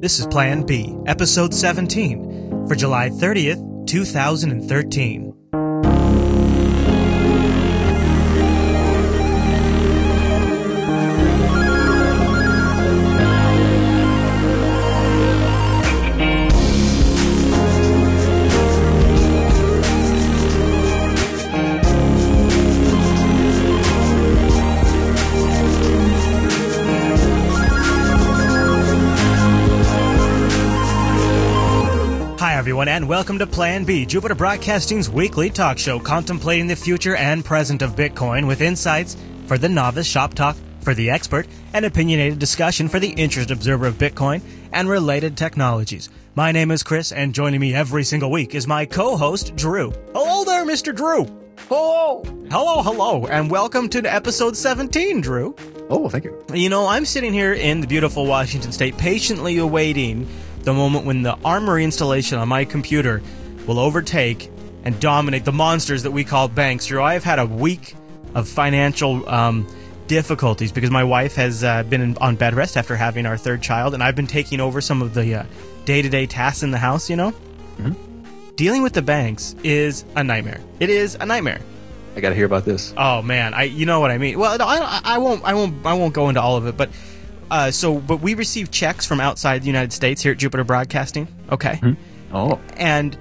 This is Plan B, Episode 17, for July 30th, 2013. Everyone, and welcome to Plan B, Jupiter Broadcasting's weekly talk show contemplating the future and present of Bitcoin with insights for the novice, shop talk for the expert, and opinionated discussion for the interested observer of Bitcoin and related technologies. My name is Chris, and joining me every single week is my co-host, Drew. Hello there, Mr. Drew. Hello. Hello, and welcome to Episode 17, Drew. Oh, thank you. You know, I'm sitting here in the beautiful Washington State patiently awaiting the moment when the Armory installation on my computer will overtake and dominate the monsters that we call banks. Drew, I've had a week of financial difficulties because my wife has been on bed rest after having our third child, and I've been taking over some of the day-to-day tasks in the house, you know? Mm-hmm. Dealing with the banks is a nightmare. It is a nightmare. I got to hear about this. Oh, man. You know what I mean. Well, no, I won't go into all of it, but but we receive checks from outside the United States here at Jupiter Broadcasting. Okay. Mm-hmm. Oh. And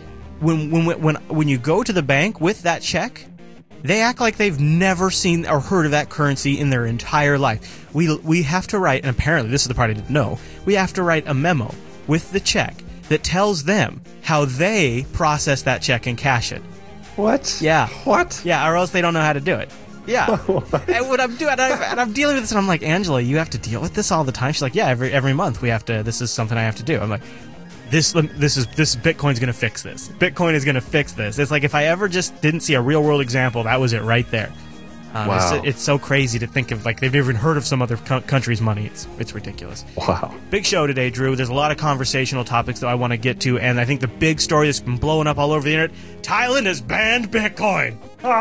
when you go to the bank with that check, they act like they've never seen or heard of that currency in their entire life. We have to write, and apparently this is the part I didn't know, we have to write a memo with the check that tells them how they process that check and cash it. What? Yeah. What? Yeah, or else they don't know how to do it. Yeah. And what I'm doing, and I'm dealing with this, and I'm like, Angela, you have to deal with this all the time. She's like, yeah, every month we have to. This is something I have to do. I'm like, this Bitcoin's gonna fix this. Bitcoin is gonna fix this. It's like if I ever just didn't see a real world example, that was it right there. Wow. It's so crazy to think of, like, they've never even heard of some other country's money. It's ridiculous. Wow. Big show today, Drew. There's a lot of conversational topics that I want to get to, and I think the big story that's been blowing up all over the internet, Thailand has banned Bitcoin.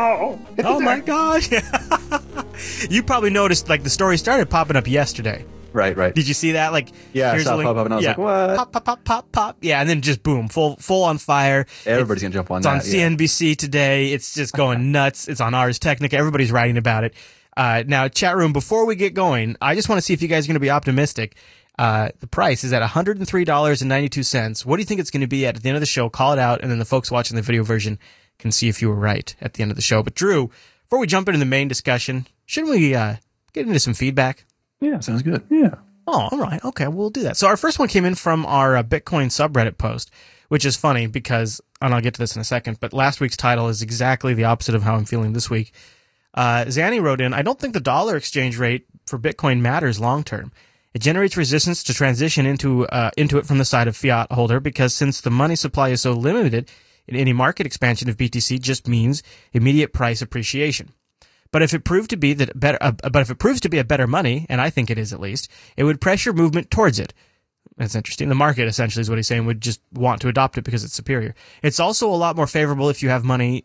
Oh my gosh. You probably noticed, like, the story started popping up yesterday. Right. Did you see that? Like, yeah, I saw it pop up, and I was like, what? Pop. Yeah, and then just boom, full on fire. Everybody's going to jump on that. It's on CNBC today. It's just going nuts. It's on Ars Technica. Everybody's writing about it. Now, chat room, before we get going, I just want to see if you guys are going to be optimistic. The price is at $103.92. What do you think it's going to be at the end of the show? Call it out, and then the folks watching the video version can see if you were right at the end of the show. But, Drew, before we jump into the main discussion, shouldn't we get into some feedback? Yeah, sounds good. Yeah. Oh, all right. Okay, we'll do that. So our first one came in from our Bitcoin subreddit post, which is funny because, and I'll get to this in a second, but last week's title is exactly the opposite of how I'm feeling this week. Zanny wrote in, I don't think the dollar exchange rate for Bitcoin matters long term. It generates resistance to transition into it from the side of fiat holder because since the money supply is so limited, any market expansion of BTC just means immediate price appreciation. But if it proved to be a better money, and I think it is at least, it would pressure movement towards it. That's interesting. The market essentially is what he's saying would just want to adopt it because it's superior. It's also a lot more favorable if you have money.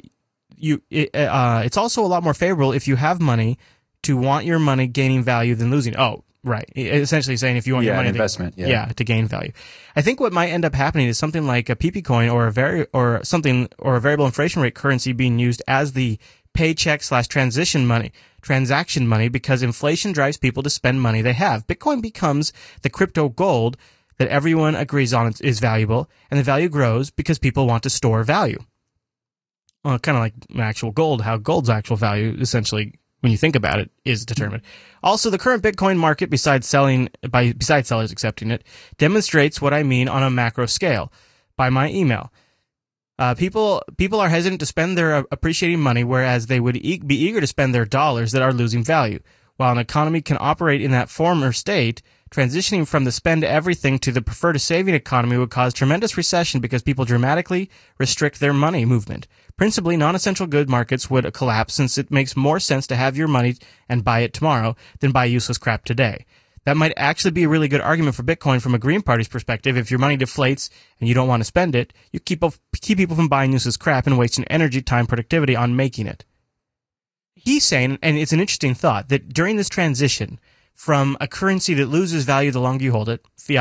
It's also a lot more favorable if you have money to want your money gaining value than losing. Oh, right. Essentially saying if you want your money to gain value. I think what might end up happening is something like a PP coin or a variable inflation rate currency being used as the paycheck/transaction money because inflation drives people to spend money they have. Bitcoin becomes the crypto gold that everyone agrees on is valuable, and the value grows because people want to store value. Well, kind of like actual gold, how gold's actual value, essentially, when you think about it, is determined. Also, the current Bitcoin market, besides sellers accepting it, demonstrates what I mean on a macro scale by my email. People are hesitant to spend their appreciating money, whereas they would be eager to spend their dollars that are losing value. While an economy can operate in that former state, transitioning from the spend everything to the prefer to saving economy would cause tremendous recession because people dramatically restrict their money movement. Principally, non-essential good markets would collapse since it makes more sense to have your money and buy it tomorrow than buy useless crap today. That might actually be a really good argument for Bitcoin from a Green Party's perspective. If your money deflates and you don't want to spend it, you keep people from buying useless crap and wasting energy, time, productivity on making it. He's saying, and it's an interesting thought, that during this transition from a currency that loses value the longer you hold it, fiat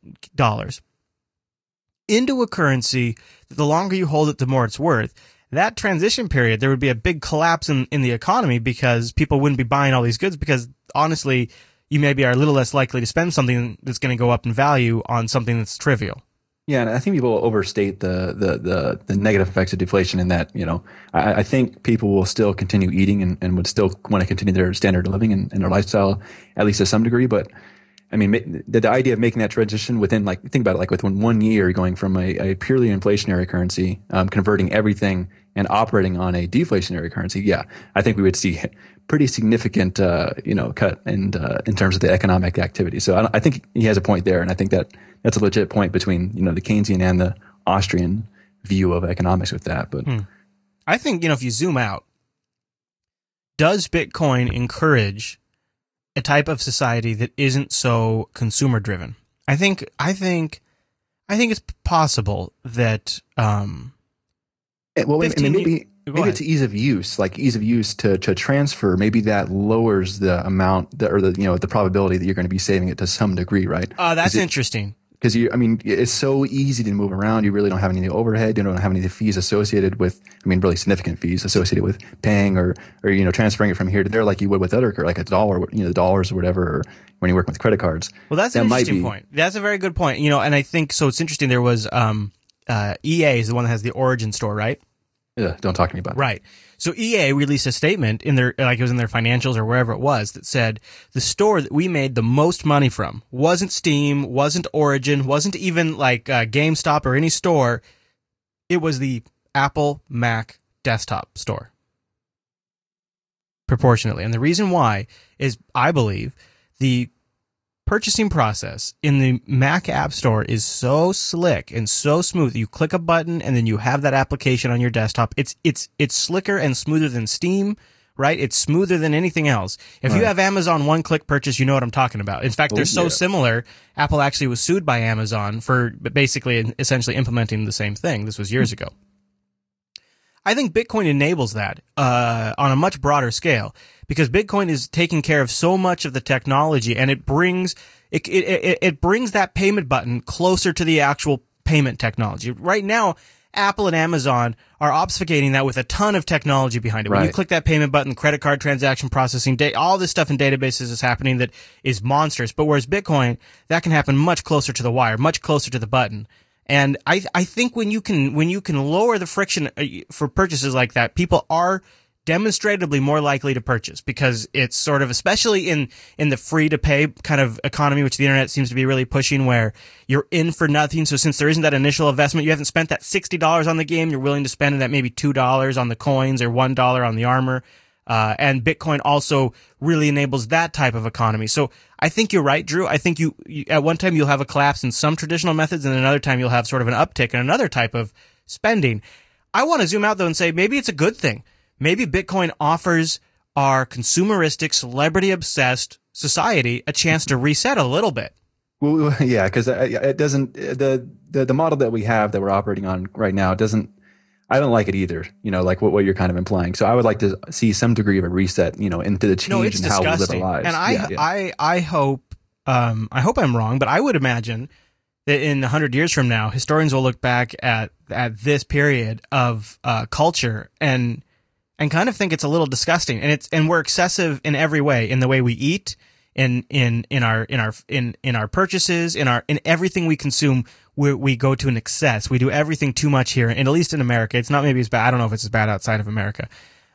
dollars into a currency that the longer you hold it, the more it's worth, that transition period, there would be a big collapse in the economy because people wouldn't be buying all these goods because, honestly, you maybe are a little less likely to spend something that's going to go up in value on something that's trivial. Yeah, and I think people overstate the negative effects of deflation in that, I think people will still continue eating and would still want to continue their standard of living and their lifestyle, at least to some degree. But I mean, the idea of making that transition within, like, think about it, like within 1 year, going from a purely inflationary currency, converting everything and operating on a deflationary currency. Yeah, I think we would see pretty significant, cut in terms of the economic activity. So I think he has a point there, and I think that's a legit point between the Keynesian and the Austrian view of economics with that. But I think if you zoom out, does Bitcoin encourage a type of society that isn't so consumer driven? I think it's possible that. Maybe it's ease of use, like ease of use to transfer. Maybe that lowers the amount the probability that you're going to be saving it to some degree, right? That's interesting. Because it's so easy to move around. You really don't have any of the overhead. You don't have any of the fees associated with, really significant fees associated with paying or transferring it from here to there, like you would with other, like a dollar, dollars or whatever, or when you're working with credit cards. Well, that's an interesting point. That's a very good point. And I think so. It's interesting. There was EA is the one that has the Origin store, right? Yeah, don't talk to me about it. Right. So EA released a statement in their, like it was in their financials or wherever it was, that said the store that we made the most money from wasn't Steam, wasn't Origin, wasn't even like GameStop or any store. It was the Apple Mac desktop store. Proportionately. And the reason why is, I believe, the purchasing process in the Mac App Store is so slick and so smooth. You click a button and then you have that application on your desktop. It's slicker and smoother than Steam, right? It's smoother than anything else. If you have Amazon one-click purchase, you know what I'm talking about. In fact, they're so similar. Apple actually was sued by Amazon for basically essentially implementing the same thing. This was years ago. I think Bitcoin enables that on a much broader scale, because Bitcoin is taking care of so much of the technology, and it brings that payment button closer to the actual payment technology. Right now, Apple and Amazon are obfuscating that with a ton of technology behind it. When you click that payment button, credit card transaction processing, all this stuff in databases is happening that is monstrous. But whereas Bitcoin, that can happen much closer to the wire, much closer to the button. And I think when you can lower the friction for purchases like that, people are demonstrably more likely to purchase, because it's sort of, especially in the free to pay kind of economy, which the internet seems to be really pushing, where you're in for nothing. So since there isn't that initial investment, you haven't spent that $60 on the game, you're willing to spend that maybe $2 on the coins or $1 on the armor. And Bitcoin also really enables that type of economy. So I think you're right, Drew. I think you at one time you'll have a collapse in some traditional methods, and another time you'll have sort of an uptick in another type of spending. I want to zoom out though and say maybe it's a good thing. Maybe Bitcoin offers our consumeristic, celebrity-obsessed society a chance to reset a little bit. Well, yeah, because it doesn't, the model that we have that we're operating on right now doesn't, I don't like it either, like what you're kind of implying. So I would like to see some degree of a reset, into the change in how we live our lives. And I hope I'm wrong, but I would imagine that in 100 years from now, historians will look back at this period of culture and kind of think it's a little disgusting, and we're excessive in every way, in the way we eat, in our purchases, in everything we consume. We go to an excess. We do everything too much here, and at least in America, it's not maybe as bad. I don't know if it's as bad outside of America.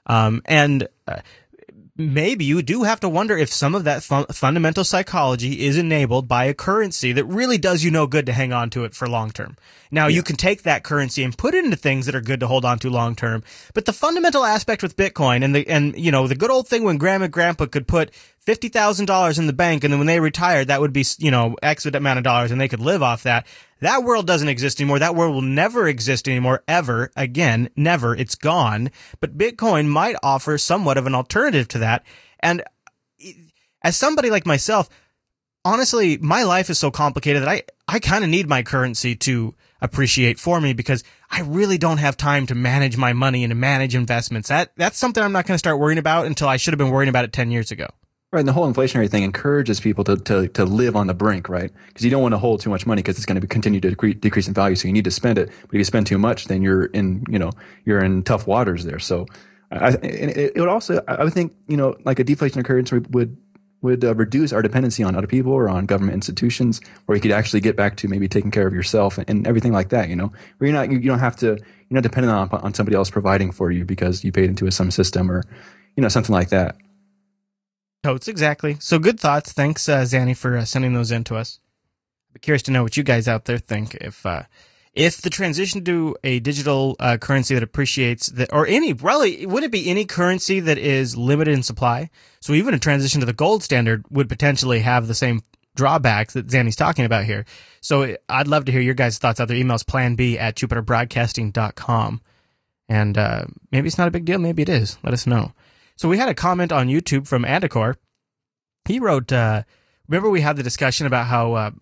Maybe you do have to wonder if some of that fundamental psychology is enabled by a currency that really does you no good to hang on to it for long term. Now, you can take that currency and put it into things that are good to hold on to long term, but the fundamental aspect with Bitcoin and the good old thing when Grandma and Grandpa could put $50,000 in the bank, and then when they retired, that would be, X amount of dollars, and they could live off that. That world doesn't exist anymore. That world will never exist anymore, ever again. Never. It's gone. But Bitcoin might offer somewhat of an alternative to that. And as somebody like myself, honestly, my life is so complicated that I kind of need my currency to appreciate for me, because I really don't have time to manage my money and to manage investments. That's something I'm not going to start worrying about until I should have been worrying about it 10 years ago. Right, and the whole inflationary thing encourages people to live on the brink, right? Because you don't want to hold too much money because it's going to continue to decrease in value, so you need to spend it. But if you spend too much, then you're in tough waters there. So, it would also, I would think, like a deflation occurrence would reduce our dependency on other people or on government institutions, where you could actually get back to maybe taking care of yourself and everything like that. Where you don't have to, you're not dependent on somebody else providing for you because you paid into some system or something like that. Totes, exactly. So good thoughts. Thanks, Zanny, for sending those in to us. I'm curious to know what you guys out there think. If the transition to a digital currency that appreciates or would it be any currency that is limited in supply? So even a transition to the gold standard would potentially have the same drawbacks that Zanny's talking about here. So I'd love to hear your guys' thoughts out there. Emails planb@jupiterbroadcasting.com. And maybe it's not a big deal. Maybe it is. Let us know. So we had a comment on YouTube from Andacor. He wrote, remember we had the discussion about how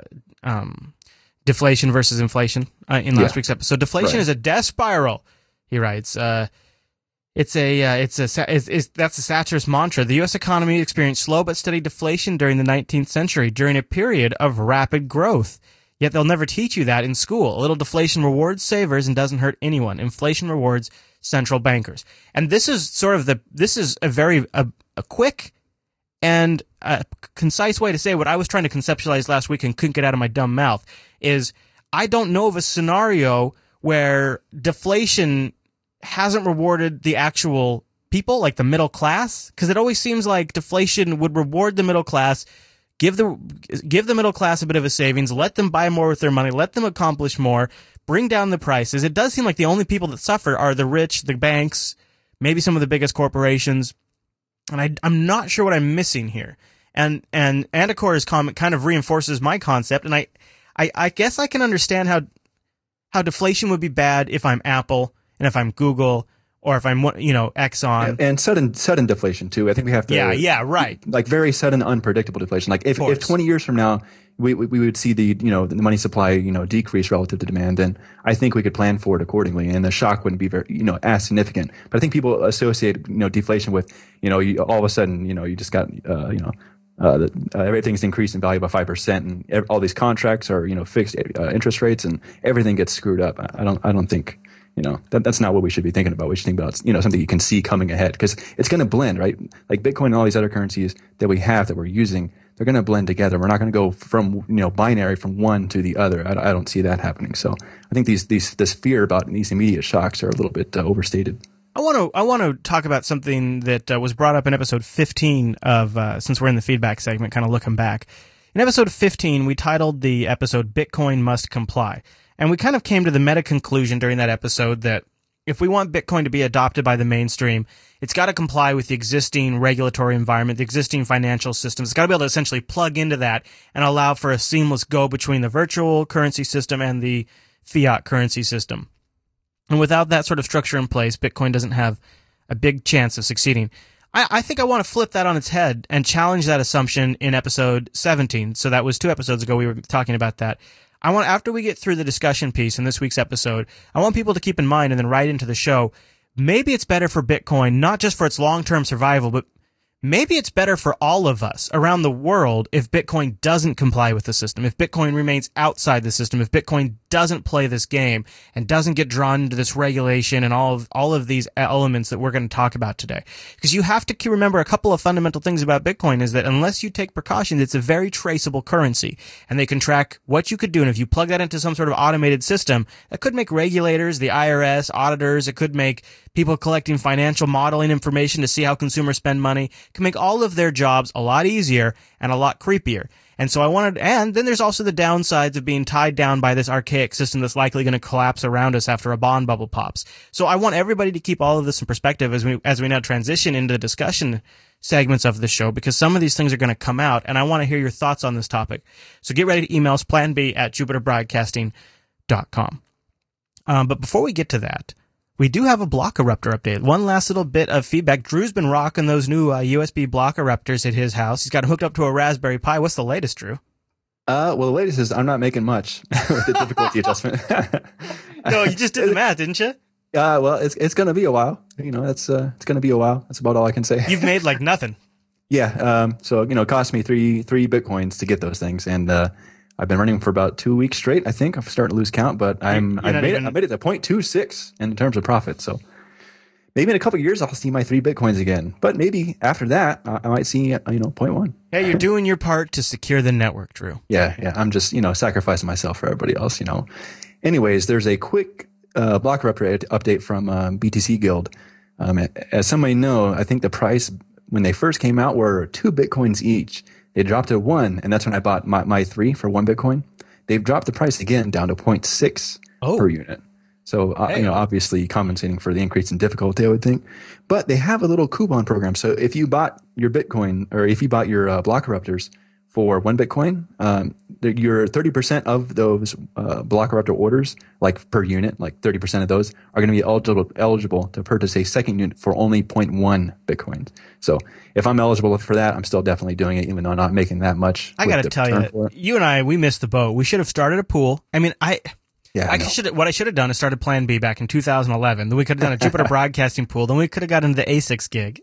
deflation versus inflation in last week's episode. Deflation is a death spiral, he writes. That's a satirist mantra. The U.S. economy experienced slow but steady deflation during the 19th century, during a period of rapid growth. Yet they'll never teach you that in school. A little deflation rewards savers and doesn't hurt anyone. Inflation rewards central bankers. And this is a very quick and concise way to say what I was trying to conceptualize last week and couldn't get out of my dumb mouth is I don't know of a scenario where deflation hasn't rewarded the actual people, like the middle class, because it always seems like deflation would reward the middle class, give the middle class a bit of a savings, let them buy more with their money, let them accomplish more, bring down the prices. It does seem like the only people that suffer are the rich, the banks, maybe some of the biggest corporations. And I'm not sure what I'm missing here. And Andacor's comment kind of reinforces my concept. And I guess I can understand how deflation would be bad if I'm Apple and if I'm Google or if I'm, Exxon. And sudden deflation too. I think we have to. Yeah, right. Like very sudden, unpredictable deflation. Like if 20 years from now, we would see the money supply, decrease relative to demand, then I think we could plan for it accordingly. And the shock wouldn't be very, as significant. But I think people associate, deflation with, all of a sudden, you just got, everything's increased in value by 5% and all these contracts are, fixed interest rates and everything gets screwed up. I don't think, that's not what we should be thinking about. We should think about, something you can see coming ahead because it's going to blend, right? Like Bitcoin and all these other currencies that we have that we're using, they're going to blend together. We're not going to go from, binary from one to the other. I don't see that happening. So I think this fear about these immediate shocks are a little bit overstated. I want to talk about something that was brought up in episode 15 of, since we're in the feedback segment, kind of looking back. In episode 15, we titled the episode Bitcoin Must Comply. And we kind of came to the meta conclusion during that episode that if we want Bitcoin to be adopted by the mainstream, it's got to comply with the existing regulatory environment, the existing financial systems. It's got to be able to essentially plug into that and allow for a seamless go between the virtual currency system and the fiat currency system. And without that sort of structure in place, Bitcoin doesn't have a big chance of succeeding. I think I want to flip that on its head and challenge that assumption in episode 17. So that was 2 episodes ago we were talking about that. After we get through the discussion piece in this week's episode, I want people to keep in mind and then write into the show, maybe it's better for Bitcoin, not just for its long-term survival, but maybe it's better for all of us around the world if Bitcoin doesn't comply with the system, if Bitcoin remains outside the system, if Bitcoin doesn't play this game and doesn't get drawn into this regulation and all of these elements that we're going to talk about today. Because you have to remember a couple of fundamental things about Bitcoin is that unless you take precautions, it's a very traceable currency and they can track what you could do. And if you plug that into some sort of automated system, that could make regulators, the IRS, auditors, it could make people collecting financial modeling information to see how consumers spend money, it can make all of their jobs a lot easier and a lot creepier. And so and then there's also the downsides of being tied down by this archaic system that's likely going to collapse around us after a bond bubble pops. So I want everybody to keep all of this in perspective as we now transition into the discussion segments of the show, because some of these things are going to come out, and I want to hear your thoughts on this topic. So get ready to email us, planb@jupiterbroadcasting.com. But before we get to that, we do have a block eruptor update. One last little bit of feedback. Drew's been rocking those new USB block eruptors at his house. He's got them hooked up to a Raspberry Pi. What's the latest, Drew? Well, the latest is I'm not making much with the difficulty adjustment. No, you just did the math, didn't you? Well, it's going to be a while. It's going to be a while. That's about all I can say. You've made like nothing. Yeah. So, it cost me three Bitcoins to get those things. And, I've been running for about 2 weeks straight. I think I'm starting to lose count, but I made it to 0.26 in terms of profit. So maybe in a couple of years, I'll see my 3 Bitcoins again, but maybe after that, I might see, 0.1. Hey, you're doing your part to secure the network, Drew. Yeah. I'm just, sacrificing myself for everybody else, Anyways, there's a quick, Blockrupter update from, BTC Guild. As some may know, I think the price when they first came out were 2 Bitcoins each. They dropped to 1, and that's when I bought my 3 for 1 Bitcoin. They've dropped the price again down to 0.6 per unit. So, obviously compensating for the increase in difficulty, I would think. But they have a little coupon program. So if you bought your Bitcoin, or if you bought your Blockrupters for 1 Bitcoin, your 30% of those Blockrupter orders, like per unit, like 30% of those are going to be eligible to purchase a second unit for only 0.1 Bitcoins. So if I'm eligible for that, I'm still definitely doing it, even though I'm not making that much. I got to tell you, you and I, we missed the boat. We should have started a pool. I mean, what I should have done is started Plan B back in 2011. Then we could have done a Jupiter Broadcasting pool. Then we could have got into the ASICs gig.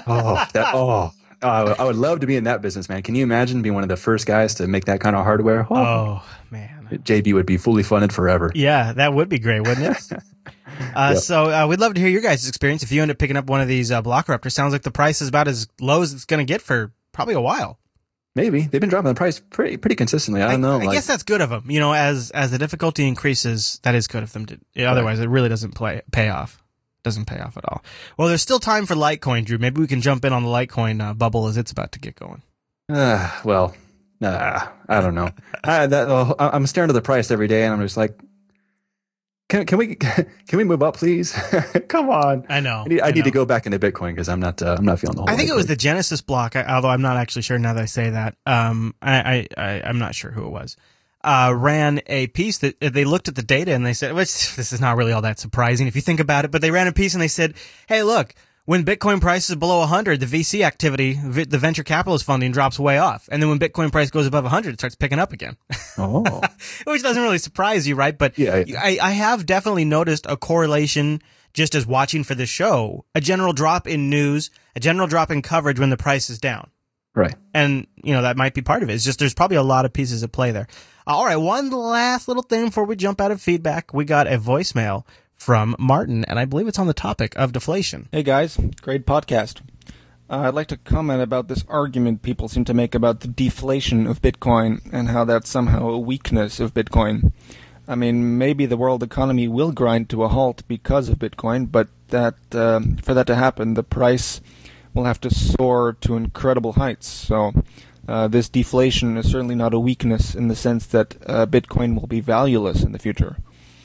I would love to be in that business, man. Can you imagine being one of the first guys to make that kind of hardware? Oh man. JB would be fully funded forever. Yeah, that would be great, wouldn't it? Yep. So we'd love to hear your guys' experience. If you end up picking up one of these Blockrupters, sounds like the price is about as low as it's going to get for probably a while. Maybe. They've been dropping the price pretty consistently. I don't know. I guess that's good of them. As the difficulty increases, that is good of them. Otherwise, it really doesn't pay off. Doesn't pay off at all. Well, there's still time for Litecoin, Drew. Maybe we can jump in on the Litecoin bubble as it's about to get going. I don't know. I'm staring at the price every day, and I'm just like, can we move up, please? Come on. I know. I need to go back into Bitcoin because I'm not feeling the whole. I think it was the Genesis block, although I'm not actually sure now that I say that. I'm not sure who it was. Ran a piece that they looked at the data and they said, this is not really all that surprising if you think about it, but they ran a piece and they said, hey, look, when Bitcoin price is below 100, the VC activity, the venture capitalist funding drops way off. And then when Bitcoin price goes above 100, it starts picking up again. Oh. Which doesn't really surprise you, right? But yeah. I have definitely noticed a correlation just as watching for this show, a general drop in news, a general drop in coverage when the price is down. Right. And, that might be part of it. It's just there's probably a lot of pieces at play there. All right, one last little thing before we jump out of feedback. We got a voicemail from Martin, and I believe it's on the topic of deflation. Hey, guys. Great podcast. I'd like to comment about this argument people seem to make about the deflation of Bitcoin and how that's somehow a weakness of Bitcoin. I mean, maybe the world economy will grind to a halt because of Bitcoin, but for that to happen, the price will have to soar to incredible heights. So this deflation is certainly not a weakness in the sense that Bitcoin will be valueless in the future.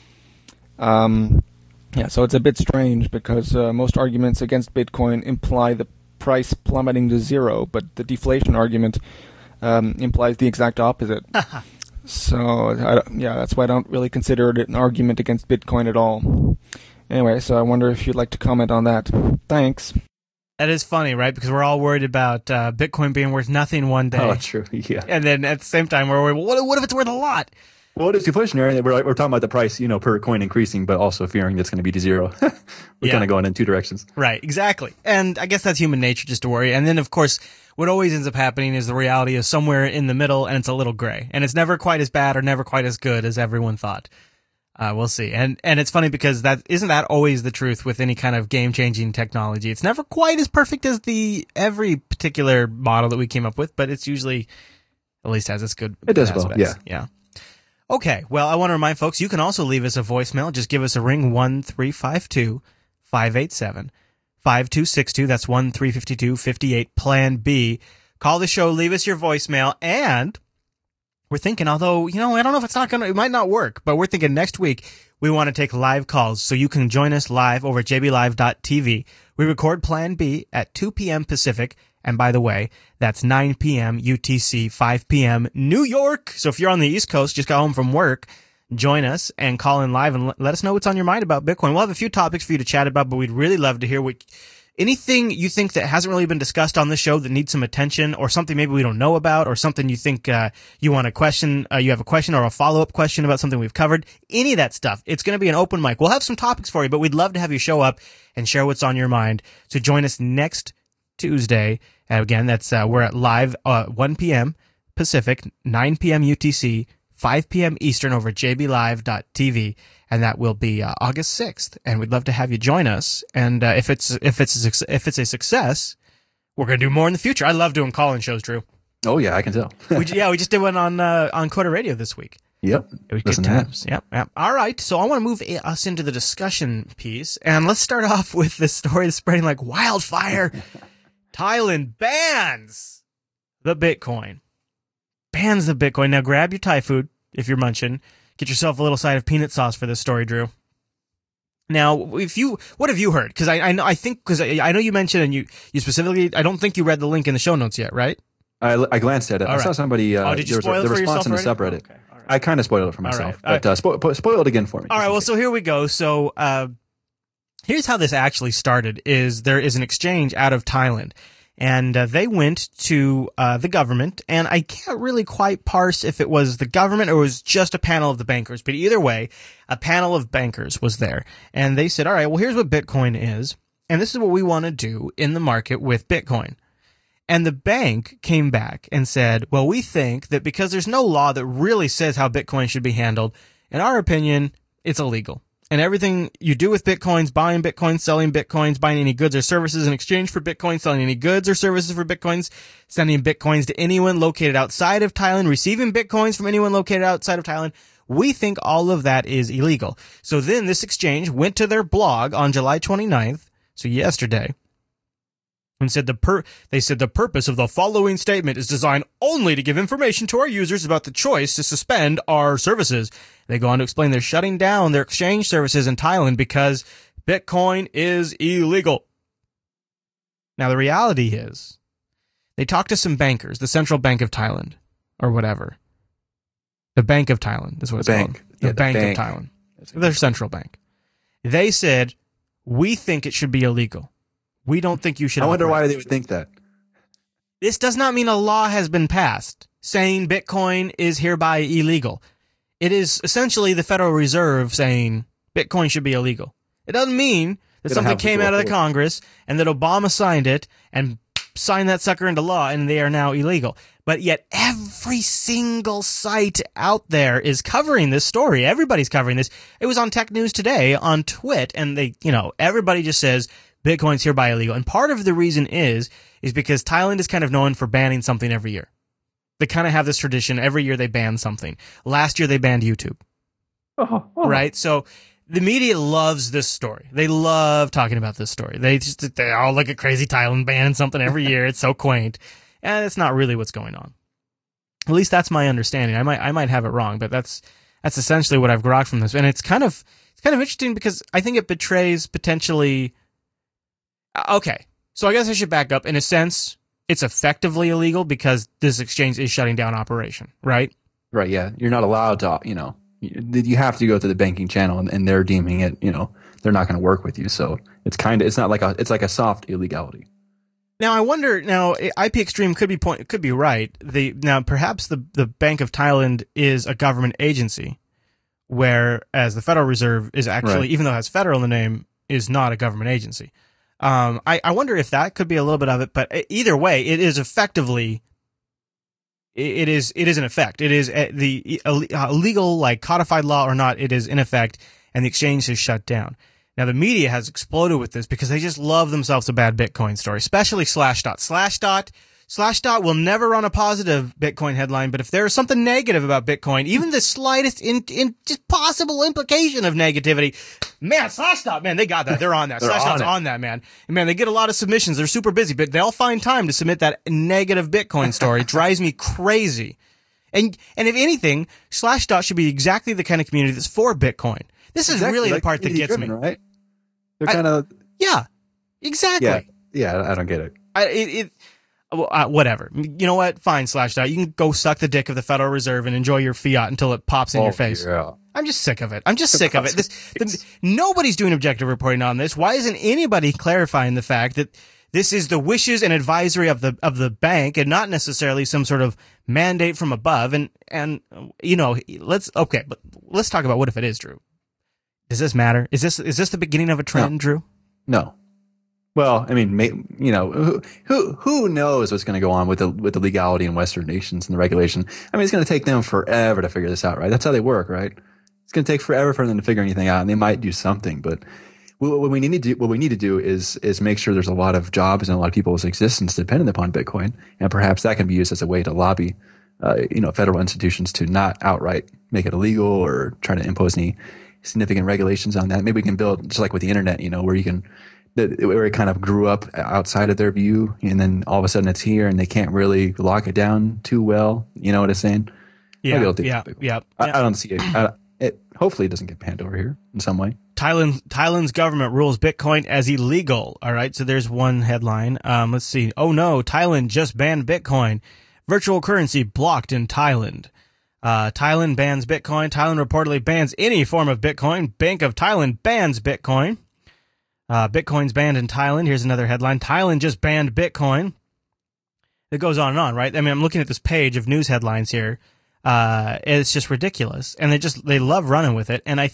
So it's a bit strange because most arguments against Bitcoin imply the price plummeting to zero, but the deflation argument implies the exact opposite. So, that's why I don't really consider it an argument against Bitcoin at all. Anyway, so I wonder if you'd like to comment on that. Thanks. That is funny, right? Because we're all worried about Bitcoin being worth nothing one day. Oh, true. Yeah. And then at the same time, we're worried, what if it's worth a lot? Well, it's deflationary. We're talking about the price, per coin increasing, but also fearing that's going to be to zero. We're kind of going in two directions. Right, exactly. And I guess that's human nature just to worry. And then, of course, what always ends up happening is the reality is somewhere in the middle, and it's a little gray. And it's never quite as bad or never quite as good as everyone thought. We'll see. And it's funny because isn't that always the truth with any kind of game-changing technology? It's never quite as perfect as every particular model that we came up with, but it's usually at least has its good aspects. Well, yeah. Yeah. Okay, well, I want to remind folks, you can also leave us a voicemail. Just give us a ring, 1-352-587-5262. That's 1-352-58, Plan B. Call the show, leave us your voicemail, and we're thinking, although, I don't know if it might not work, but we're thinking next week we want to take live calls, so you can join us live over at jblive.tv. We record Plan B at 2 p.m. Pacific. And by the way, that's 9 p.m. UTC, 5 p.m. New York. So if you're on the East Coast, just got home from work, join us and call in live and let us know what's on your mind about Bitcoin. We'll have a few topics for you to chat about, but we'd really love to hear anything you think that hasn't really been discussed on the show that needs some attention, or something maybe we don't know about, or something you think you want to question, you have a question or a follow-up question about something we've covered. Any of that stuff. It's going to be an open mic. We'll have some topics for you, but we'd love to have you show up and share what's on your mind. So join us next Tuesday. And again, that's we're at live 1 p.m. Pacific, 9 p.m. UTC, 5 p.m. Eastern over at jblive.tv, and that will be August 6th. And we'd love to have you join us. And if it's a success, we're going to do more in the future. I love doing call-in shows, Drew. Oh yeah, I can tell. we just did one on Coda Radio this week. Yep. It was good times. Yep. All right. So I want to move us into the discussion piece, and let's start off with this story that's spreading like wildfire. Thailand bans the Bitcoin. Bans the Bitcoin. Now grab your Thai food if you're munching. Get yourself a little side of peanut sauce for this story, Drew. Now, what have you heard? Because I know you mentioned, and you specifically, I don't think you read the link in the show notes yet, right? I glanced at it. I saw somebody. Did you spoil it for yourself in the subreddit. Okay. I kind of spoiled it for myself, but spoil it again for me. All right, well, so here we go. So here's how this actually started. There is an exchange out of Thailand, and they went to the government, and I can't really quite parse if it was the government or it was just a panel of the bankers, but either way, a panel of bankers was there, and they said, all right, well, here's what Bitcoin is, and this is what we want to do in the market with Bitcoin. And the bank came back and said, well, we think that because there's no law that really says how Bitcoin should be handled, in our opinion, it's illegal. And everything you do with Bitcoins, buying Bitcoins, selling Bitcoins, buying any goods or services in exchange for Bitcoin, selling any goods or services for Bitcoins, sending Bitcoins to anyone located outside of Thailand, receiving Bitcoins from anyone located outside of Thailand, we think all of that is illegal. So then this exchange went to their blog on July 29th, so yesterday, and said they said the purpose of the following statement is designed only to give information to our users about the choice to suspend our services. They go on to explain they're shutting down their exchange services in Thailand because Bitcoin is illegal. Now, the reality is they talked to some bankers, the Central Bank of Thailand, or whatever. The Bank of Thailand is what it's called. The Bank of Thailand. Their central bank. They said, we think it should be illegal. We don't think you should. I wonder why they would think that. This does not mean a law has been passed saying Bitcoin is hereby illegal. It is essentially the Federal Reserve saying Bitcoin should be illegal. It doesn't mean that something came out of the Congress and that Obama signed it and signed that sucker into law and they are now illegal. But yet every single site out there is covering this story. Everybody's covering this. It was on Tech News Today on Twit, and everybody just says Bitcoin's hereby illegal. And part of the reason is because Thailand is kind of known for banning something every year. They kind of have this tradition. Every year they ban something. Last year they banned YouTube. Right? So the media loves this story. They love talking about this story. They all look at crazy Thailand banning something every year. It's so quaint. And it's not really what's going on. At least that's my understanding. I might have it wrong, but that's essentially what I've grokked from this. And it's kind of interesting because I think it betrays potentially. Okay, so I guess I should back up. In a sense, it's effectively illegal because this exchange is shutting down operation, right? Right, yeah. You're not allowed to, you have to go through the banking channel, and they're deeming it, they're not going to work with you. So it's not like it's like a soft illegality. Now, I wonder, IP Extreme could be right. Now, perhaps the Bank of Thailand is a government agency, whereas the Federal Reserve is actually, right, even though it has federal in the name, is not a government agency. I wonder if that could be a little bit of it, but either way, it is effectively, it is in effect. It is the illegal, like codified law or not, it is in effect, and the exchange is shut down. Now, the media has exploded with this because they just love themselves a bad Bitcoin story, especially Slashdot. Slashdot will never run a positive Bitcoin headline, but if there is something negative about Bitcoin, even the slightest just possible implication of negativity, man, Slashdot, man, they got that. They're on that. Slashdot's on that, man. And man, they get a lot of submissions. They're super busy, but they'll find time to submit that negative Bitcoin story. It drives me crazy. And if anything, Slashdot should be exactly the kind of community that's for Bitcoin. This is really the part that gets me. Right? They're kind of... Yeah, exactly. Yeah, I don't get it. Whatever. You know what? Fine, Slashdot. You can go suck the dick of the Federal Reserve and enjoy your fiat until it pops in your face. Yeah. I'm just sick of it. Nobody's doing objective reporting on this. Why isn't anybody clarifying the fact that this is the wishes and advisory of the bank and not necessarily some sort of mandate from above? And let's talk about what if it is, Drew. Does this matter? Is this the beginning of a trend, Drew? No. Well, I mean, you know, who knows what's going to go on with the legality in Western nations and the regulation? I mean, it's going to take them forever to figure this out, right? That's how they work, right? It's going to take forever for them to figure anything out, and they might do something, but what we need to do is make sure there's a lot of jobs and a lot of people's existence dependent upon Bitcoin, and perhaps that can be used as a way to lobby, you know, federal institutions to not outright make it illegal or try to impose any significant regulations on that. Maybe we can build just like with the internet, you know, where it kind of grew up outside of their view, and then all of a sudden it's here, and they can't really lock it down too well. You know what I'm saying? Yeah, I don't see it. Hopefully it doesn't get banned over here in some way. Thailand's government rules Bitcoin as illegal. All right, so there's one headline. Let's see. Oh no, Thailand just banned Bitcoin. Virtual currency blocked in Thailand. Thailand bans Bitcoin. Thailand reportedly bans any form of Bitcoin. Bank of Thailand bans Bitcoin. Bitcoin's banned in Thailand. Here's another headline. Thailand just banned Bitcoin. It goes on and on, right? I mean, I'm looking at this page of news headlines here. It's just ridiculous. And they love running with it. And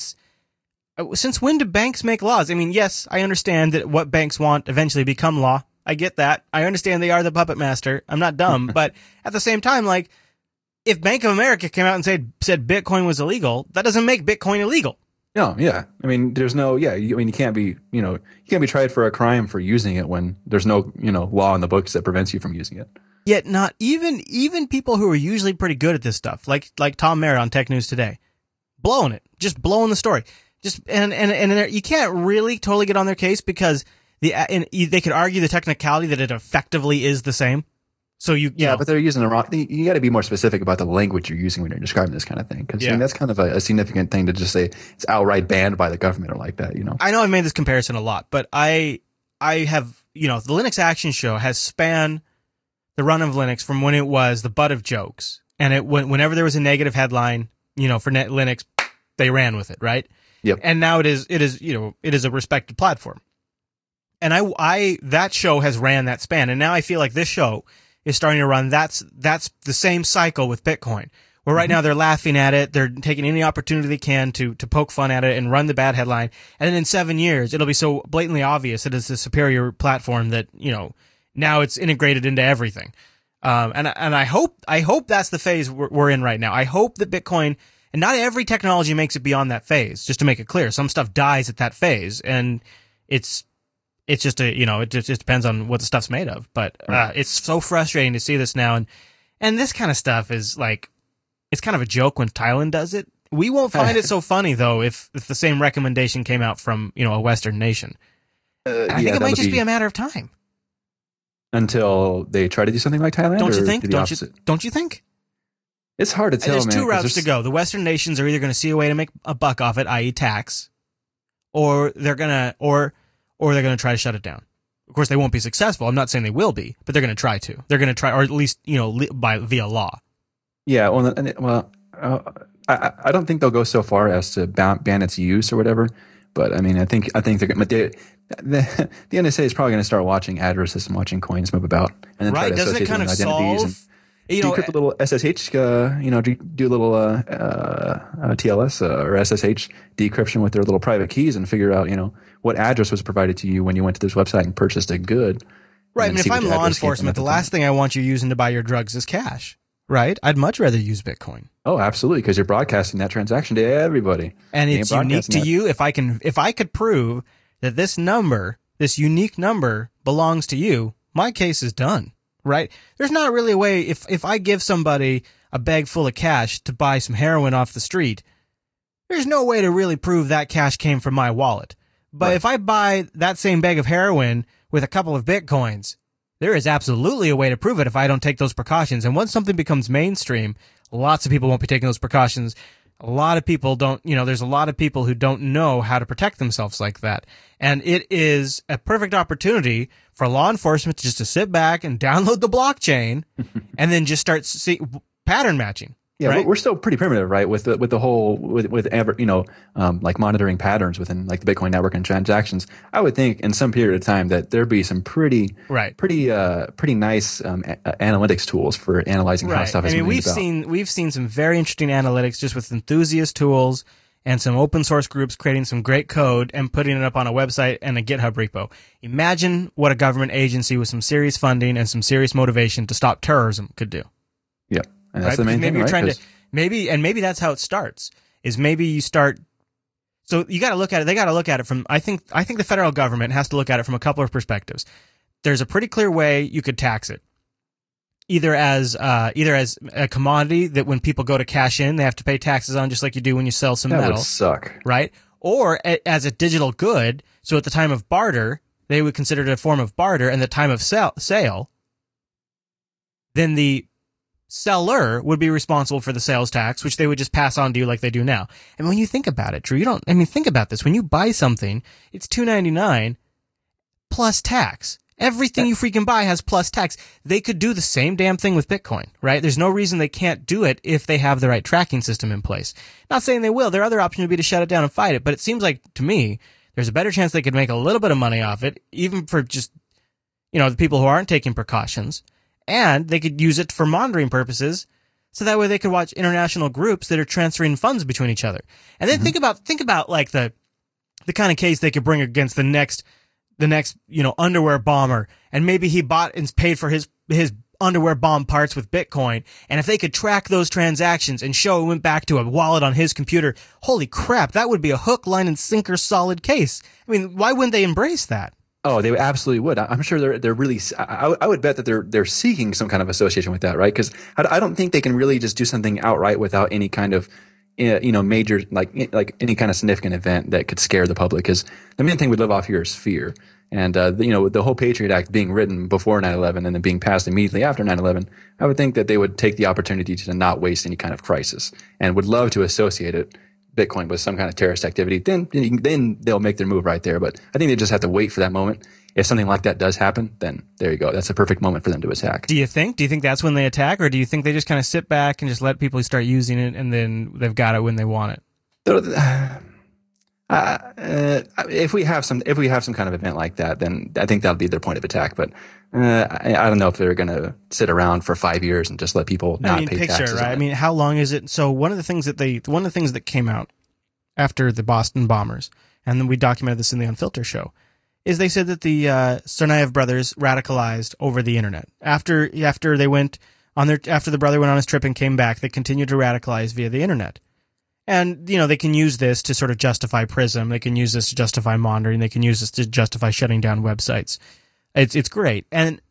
since when do banks make laws? I mean, yes, I understand that what banks want eventually become law. I get that. I understand they are the puppet master. I'm not dumb. But at the same time, like, if Bank of America came out and said Bitcoin was illegal, that doesn't make Bitcoin illegal. No, yeah. I mean, there's no, yeah. You can't be tried for a crime for using it when there's no, you know, law in the books that prevents you from using it. Yet not even people who are usually pretty good at this stuff, like Tom Merritt on Tech News Today, blowing the story. And you can't really totally get on their case because they could argue the technicality that it effectively is the same. So you know. But they're using the wrong. You got to be more specific about the language you're using when you're describing this kind of thing, because I mean, that's kind of a significant thing to just say it's outright banned by the government or like that. You know, I know I've made this comparison a lot, but I have, you know, the Linux Action Show has spanned the run of Linux from when it was the butt of jokes, and whenever there was a negative headline, you know, for Linux, they ran with it, right? Yep. And now it is a respected platform, and that show has ran that span, and now I feel like this show is starting to run. That's the same cycle with Bitcoin, where right now they're laughing at it, they're taking any opportunity they can to poke fun at it and run the bad headline, and then in 7 years it'll be so blatantly obvious that it's a superior platform that, you know, now it's integrated into everything. And I hope that's the phase we're in right now. I hope that Bitcoin, and not every technology makes it beyond that phase, just to make it clear. Some stuff dies at that phase, and it's just it just depends on what the stuff's made of. But it's so frustrating to see this now, and this kind of stuff is like, it's kind of a joke when Thailand does it. We won't find it so funny though if the same recommendation came out from, you know, a Western nation. I think it might just be a matter of time until they try to do something like Thailand. Don't you think? Don't you think? It's hard to tell. There's two routes to go. The Western nations are either going to see a way to make a buck off it, i.e., tax, or they're gonna try to shut it down. Of course, they won't be successful. I'm not saying they will be, but they're going to try to. They're going to try, or at least, you know, via law. Yeah. Well, I don't think they'll go so far as to ban its use or whatever. But I mean, I think they're going to. The NSA is probably going to start watching addresses and watching coins move about, and then try to associate them with identities. Decrypt a little SSH, do a little TLS or SSH decryption with their little private keys and figure out, you know, what address was provided to you when you went to this website and purchased a good. Right, and if I'm law enforcement, the last thing I want you using to buy your drugs is cash, right? I'd much rather use Bitcoin. Oh, absolutely, because you're broadcasting that transaction to everybody. And it's unique to you. If I could prove that this unique number belongs to you, my case is done. Right? There's not really a way, if I give somebody a bag full of cash to buy some heroin off the street, there's no way to really prove that cash came from my wallet. But if I buy that same bag of heroin with a couple of Bitcoins, there is absolutely a way to prove it if I don't take those precautions. And once something becomes mainstream, lots of people won't be taking those precautions. A lot of people don't, you know, there's a lot of people who don't know how to protect themselves like that. And it is a perfect opportunity for law enforcement to just to sit back and download the blockchain and then just start pattern matching. Yeah, right? We're still pretty primitive, right? With the whole like monitoring patterns within like the Bitcoin network and transactions. I would think in some period of time that there'd be some pretty nice analytics tools for analyzing how stuff is moving about. We've seen some very interesting analytics just with enthusiast tools and some open source groups creating some great code and putting it up on a website and a GitHub repo. Imagine what a government agency with some serious funding and some serious motivation to stop terrorism could do. Yep. And that's the main thing, right? Maybe that's how it starts, is maybe you start. So you got to look at it. They got to look at it from, I think the federal government has to look at it from a couple of perspectives. There's a pretty clear way you could tax it. Either as a commodity that when people go to cash in, they have to pay taxes on, just like you do when you sell some metal. That would suck. Right? Or as a digital good, so at the time of barter, they would consider it a form of barter, and the time of sale, then the seller would be responsible for the sales tax, which they would just pass on to you like they do now. And when you think about it, Drew, think about this. When you buy something, it's $2.99 plus tax. Everything you freaking buy has plus tax. They could do the same damn thing with Bitcoin, right? There's no reason they can't do it if they have the right tracking system in place. Not saying they will. Their other option would be to shut it down and fight it, but it seems like, to me, there's a better chance they could make a little bit of money off it, even for just, the people who aren't taking precautions. And they could use it for monitoring purposes, so that way they could watch international groups that are transferring funds between each other. And then think about like the kind of case they could bring against the next underwear bomber, and maybe he bought and paid for his underwear bomb parts with Bitcoin. And if they could track those transactions and show it went back to a wallet on his computer, holy crap, that would be a hook, line, and sinker solid case. I mean, why wouldn't they embrace that? Oh, they absolutely would. I'm sure they're really. I would bet that they're seeking some kind of association with that, right? Because I don't think they can really just do something outright without any kind of major like any kind of significant event that could scare the public. Because the main thing we live off here is fear. And, the whole Patriot Act being written before 9/11 and then being passed immediately after 9/11, I would think that they would take the opportunity to not waste any kind of crisis and would love to associate Bitcoin with some kind of terrorist activity. Then they'll make their move right there. But I think they just have to wait for that moment. If something like that does happen, then there you go. That's a perfect moment for them to attack. Do you think that's when they attack, or do you think they just kind of sit back and just let people start using it and then they've got it when they want it? If we have some kind of event like that, then I think that'll be their point of attack. But I don't know if they're going to sit around for 5 years and just let people not pay taxes. Right? I mean, how long is it? So one of the things that came out after the Boston bombers, and then we documented this in the Unfiltered show, is they said that the Tsarnaev brothers radicalized over the internet after the brother went on his trip and came back. They continued to radicalize via the internet. And, they can use this to sort of justify PRISM. They can use this to justify monitoring. They can use this to justify shutting down websites. It's great. And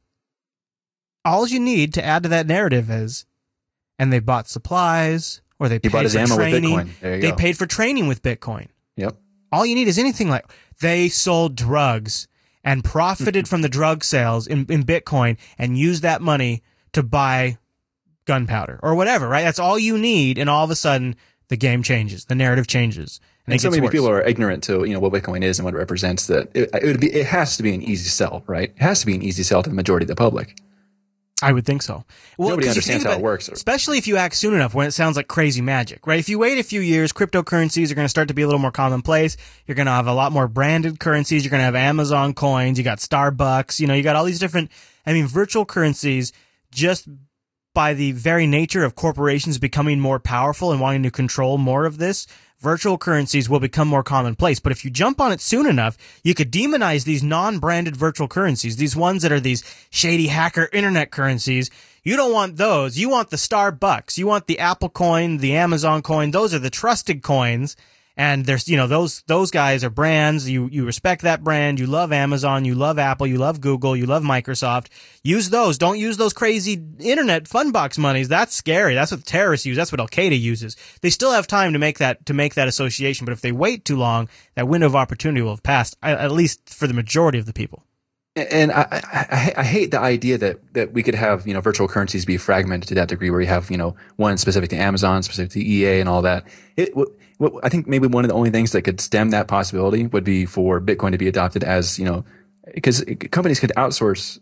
all you need to add to that narrative is, and they bought supplies, or they paid for training. They paid for training with Bitcoin. Yep. All you need is anything like, they sold drugs and profited from the drug sales in Bitcoin and used that money to buy gunpowder or whatever, right? That's all you need. And all of a sudden, the game changes, the narrative changes, and so many people are ignorant to what Bitcoin is and what it represents. That it has to be an easy sell, right? It has to be an easy sell to the majority of the public. I would think so. Well, nobody understands how it works, especially if you act soon enough when it sounds like crazy magic, right? If you wait a few years, cryptocurrencies are going to start to be a little more commonplace. You're going to have a lot more branded currencies. You're going to have Amazon coins. You got Starbucks. You got all these different. Virtual currencies just by the very nature of corporations becoming more powerful and wanting to control more of this, virtual currencies will become more commonplace. But if you jump on it soon enough, you could demonize these non-branded virtual currencies, these ones that are these shady hacker internet currencies. You don't want those. You want the Starbucks. You want the Apple coin, the Amazon coin. Those are the trusted coins. And there's, those guys are brands. You respect that brand. You love Amazon. You love Apple. You love Google. You love Microsoft. Use those. Don't use those crazy internet funbox monies. That's scary. That's what terrorists use. That's what Al Qaeda uses. They still have time to make that association. But if they wait too long, that window of opportunity will have passed, at least for the majority of the people. And I hate the idea that we could have, virtual currencies be fragmented to that degree where you have, one specific to Amazon, specific to EA and all that. I think maybe one of the only things that could stem that possibility would be for Bitcoin to be adopted as, because companies could outsource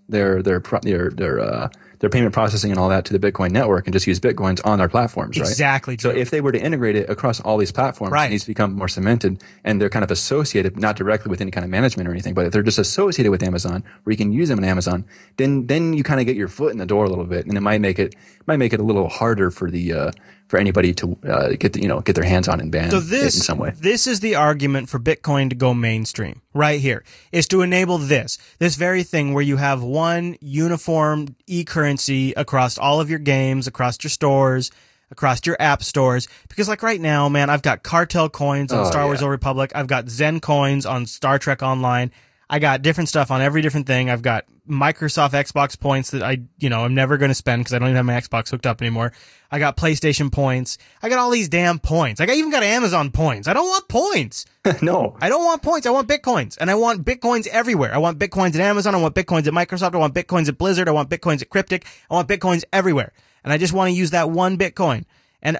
their payment processing and all that to the Bitcoin network and just use Bitcoins on their platforms, right? Exactly. So if they were to integrate it across all these platforms, It needs to become more cemented, and they're kind of associated, not directly with any kind of management or anything, but if they're just associated with Amazon, where you can use them on Amazon, then you kind of get your foot in the door a little bit, and it might make it a little harder for the for anybody to get their hands on and ban it in some way. This is the argument for Bitcoin to go mainstream right here, is to enable this very thing where you have one uniform e-currency across all of your games, across your stores, across your app stores. Because like right now, man, I've got Cartel coins on Star Wars Old Republic. I've got Zen coins on Star Trek Online. I got different stuff on every different thing. I've got Microsoft Xbox points that I'm never going to spend because I don't even have my Xbox hooked up anymore. I got PlayStation points. I got all these damn points. I even got Amazon points. I don't want points. No. I don't want points. I want Bitcoins. And I want Bitcoins everywhere. I want Bitcoins at Amazon. I want Bitcoins at Microsoft. I want Bitcoins at Blizzard. I want Bitcoins at Cryptic. I want Bitcoins everywhere. And I just want to use that one Bitcoin. And,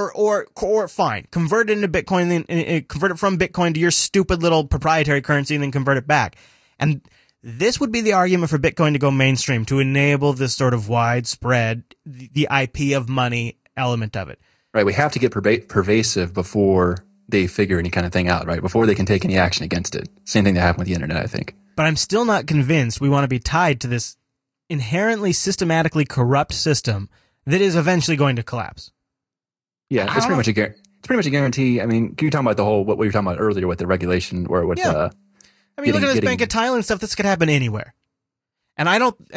or fine, convert it into Bitcoin, and convert it from Bitcoin to your stupid little proprietary currency and then convert it back. And this would be the argument for Bitcoin to go mainstream, to enable this sort of widespread, the IP of money element of it. Right. We have to get pervasive before they figure any kind of thing out, right? Before they can take any action against it. Same thing that happened with the internet, I think. But I'm still not convinced we want to be tied to this inherently systematically corrupt system that is eventually going to collapse. Yeah, it's pretty much a guarantee. I mean, can you talk about what we were talking about earlier with the regulation or with look at this Bank of Thailand stuff. This could happen anywhere. And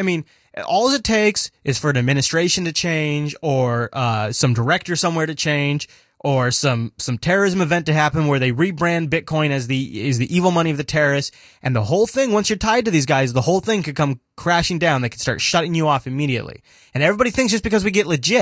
all it takes is for an administration to change, or some director somewhere to change, or some terrorism event to happen where they rebrand Bitcoin as the evil money of the terrorists, and the whole thing, once you're tied to these guys, the whole thing could come crashing down. They could start shutting you off immediately. And everybody thinks just because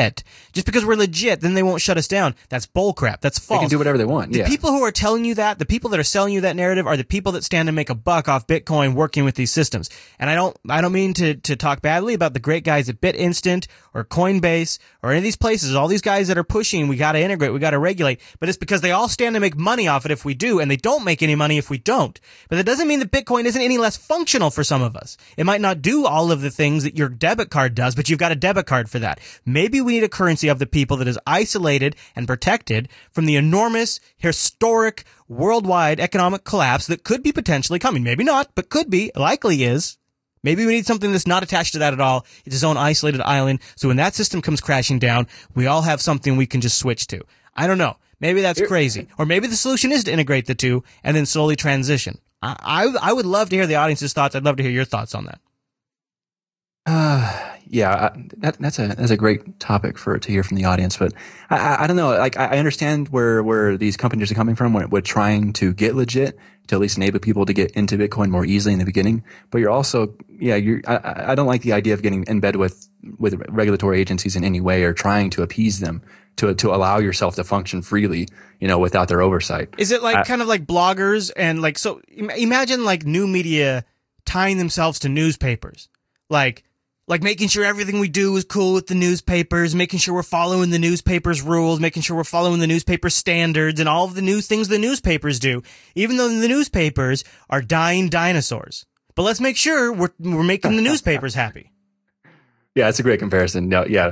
we're legit, then they won't shut us down. That's bullcrap. That's false. They can do whatever they want. The people who are telling you that, the people that are selling you that narrative, are the people that stand to make a buck off Bitcoin working with these systems. And I don't mean to talk badly about the great guys at BitInstant or Coinbase or any of these places, all these guys that are pushing, we got to integrate, we got to regulate, but it's because they all stand to make money off it if we do, and they don't make any money if we don't. But that doesn't mean that Bitcoin isn't any less functional for some of us. It might not do all of the things that your debit card does, but you've got a debit card for that. Maybe we need a currency of the people that is isolated and protected from the enormous, historic, worldwide economic collapse that could be potentially coming. Maybe not, but could be, likely is. Maybe we need something that's not attached to that at all. It's its own isolated island. So when that system comes crashing down, we all have something we can just switch to. I don't know. Maybe that's crazy. Or maybe the solution is to integrate the two and then slowly transition. I would love to hear the audience's thoughts. I'd love to hear your thoughts on that. That's a great topic to hear from the audience, but I don't know. Like, I understand where these companies are coming from when we're trying to get legit, to at least enable people to get into Bitcoin more easily in the beginning. But you're also, I don't like the idea of getting in bed with regulatory agencies in any way, or trying to appease them to allow yourself to function freely, without their oversight. Is it kind of like bloggers and so imagine like new media tying themselves to newspapers, like making sure everything we do is cool with the newspapers, making sure we're following the newspapers' rules, making sure we're following the newspaper standards and all of the new things the newspapers do, even though the newspapers are dying dinosaurs. But let's make sure we're making the newspapers happy. Yeah, that's a great comparison. No, yeah.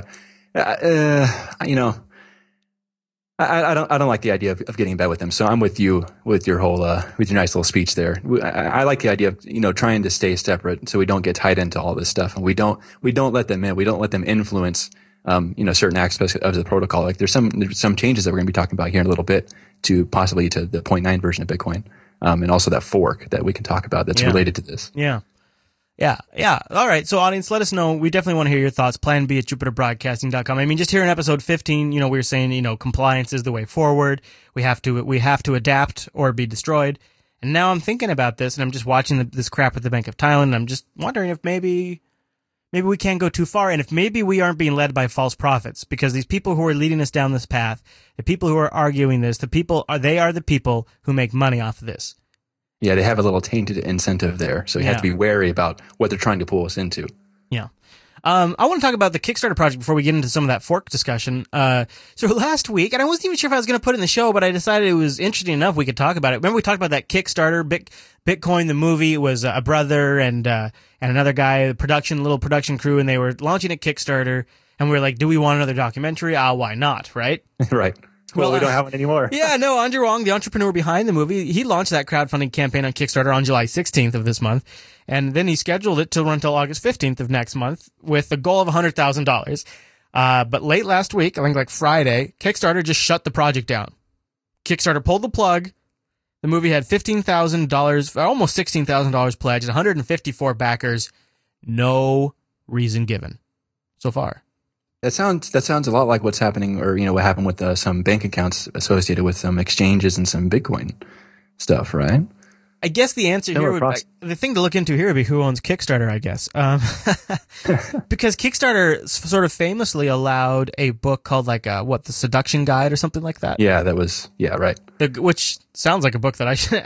I don't like the idea of getting in bed with them. So I'm with you with your whole with your nice little speech there. I like the idea of trying to stay separate so we don't get tied into all this stuff, and we don't let them in. We don't let them influence certain aspects of the protocol. Like there's some changes that we're going to be talking about here in a little bit to the 0.9 version of Bitcoin, and also that fork that we can talk about that's related to this. Yeah. All right. So audience, let us know. We definitely want to hear your thoughts. Plan B at JupiterBroadcasting.com. I mean, just here in episode 15, we were saying, compliance is the way forward. We have to adapt or be destroyed. And now I'm thinking about this, and I'm just watching this crap with the Bank of Thailand, and I'm just wondering if maybe we can't go too far, and if maybe we aren't being led by false prophets, because these people who are leading us down this path, the people who are arguing this, they are the people who make money off of this. Yeah, they have a little tainted incentive there, so you have to be wary about what they're trying to pull us into. Yeah. I want to talk about the Kickstarter project before we get into some of that fork discussion. So last week, and I wasn't even sure if I was going to put it in the show, but I decided it was interesting enough we could talk about it. Remember we talked about that Kickstarter, Bitcoin the movie? It was a brother and another guy, little production crew, and they were launching a Kickstarter, and we were like, do we want another documentary? Why not, right? Right. Well, we don't have it anymore. Andrew Wong, the entrepreneur behind the movie, he launched that crowdfunding campaign on Kickstarter on July 16th of this month, and then he scheduled it to run until August 15th of next month with a goal of $100,000. But late last week, I think like Friday, Kickstarter just shut the project down. Kickstarter pulled the plug. The movie had $15,000, almost $16,000 pledged, 154 backers. No reason given so far. That sounds a lot like what's happening, or what happened with some bank accounts associated with some exchanges and some Bitcoin stuff, right? I guess the answer here the thing to look into here would be who owns Kickstarter, I guess. Because Kickstarter sort of famously allowed a book called The Seduction Guide or something like that. Yeah, right. Which sounds like a book that I should,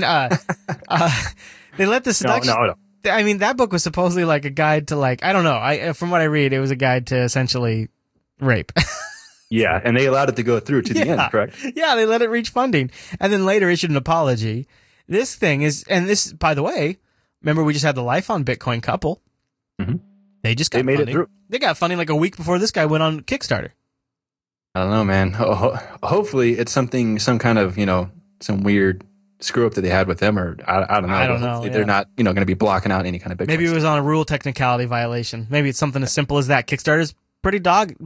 they let the seduction. No. I mean, that book was supposedly like a guide to I don't know. From what I read, it was a guide to essentially rape. Yeah, and they allowed it to go through to the end, correct? Yeah, they let it reach funding and then later issued an apology. This thing is, and this, by the way, remember we just had the Life on Bitcoin couple. Mm-hmm. They just got funding. It through. They got funding like a week before this guy went on Kickstarter. I don't know, man. Hopefully it's some kind of, some weird screw up that they had with them, or I don't know. I don't know. They're not, going to be blocking out any kind of Bitcoin. Maybe it was on a rule technicality violation. Maybe it's something as simple as that. Kickstarter's pretty,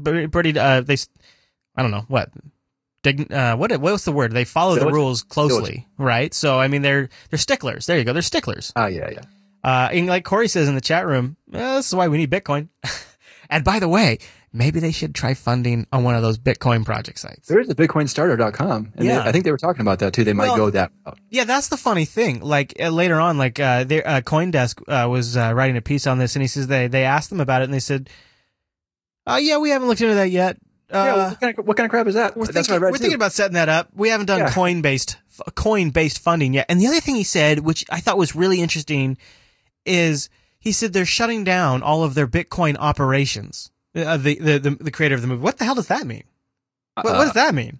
I don't know, what? What's the word? They follow the rules closely, right? So, I mean, they're sticklers. There you go. They're sticklers. Oh, yeah. And like Corey says in the chat room, this is why we need Bitcoin. And by the way, maybe they should try funding on one of those Bitcoin project sites. There is a BitcoinStarter.com. And I think they were talking about that too. They might go that route. Yeah, that's the funny thing. Later on, CoinDesk was writing a piece on this, and he says they asked them about it, and they said, yeah, we haven't looked into that yet. What kind of crap is that? We're thinking about setting that up. We haven't done coin-based funding yet. And the other thing he said, which I thought was really interesting, is he said they're shutting down all of their Bitcoin operations. The creator of the movie. What the hell does that mean? What does that mean?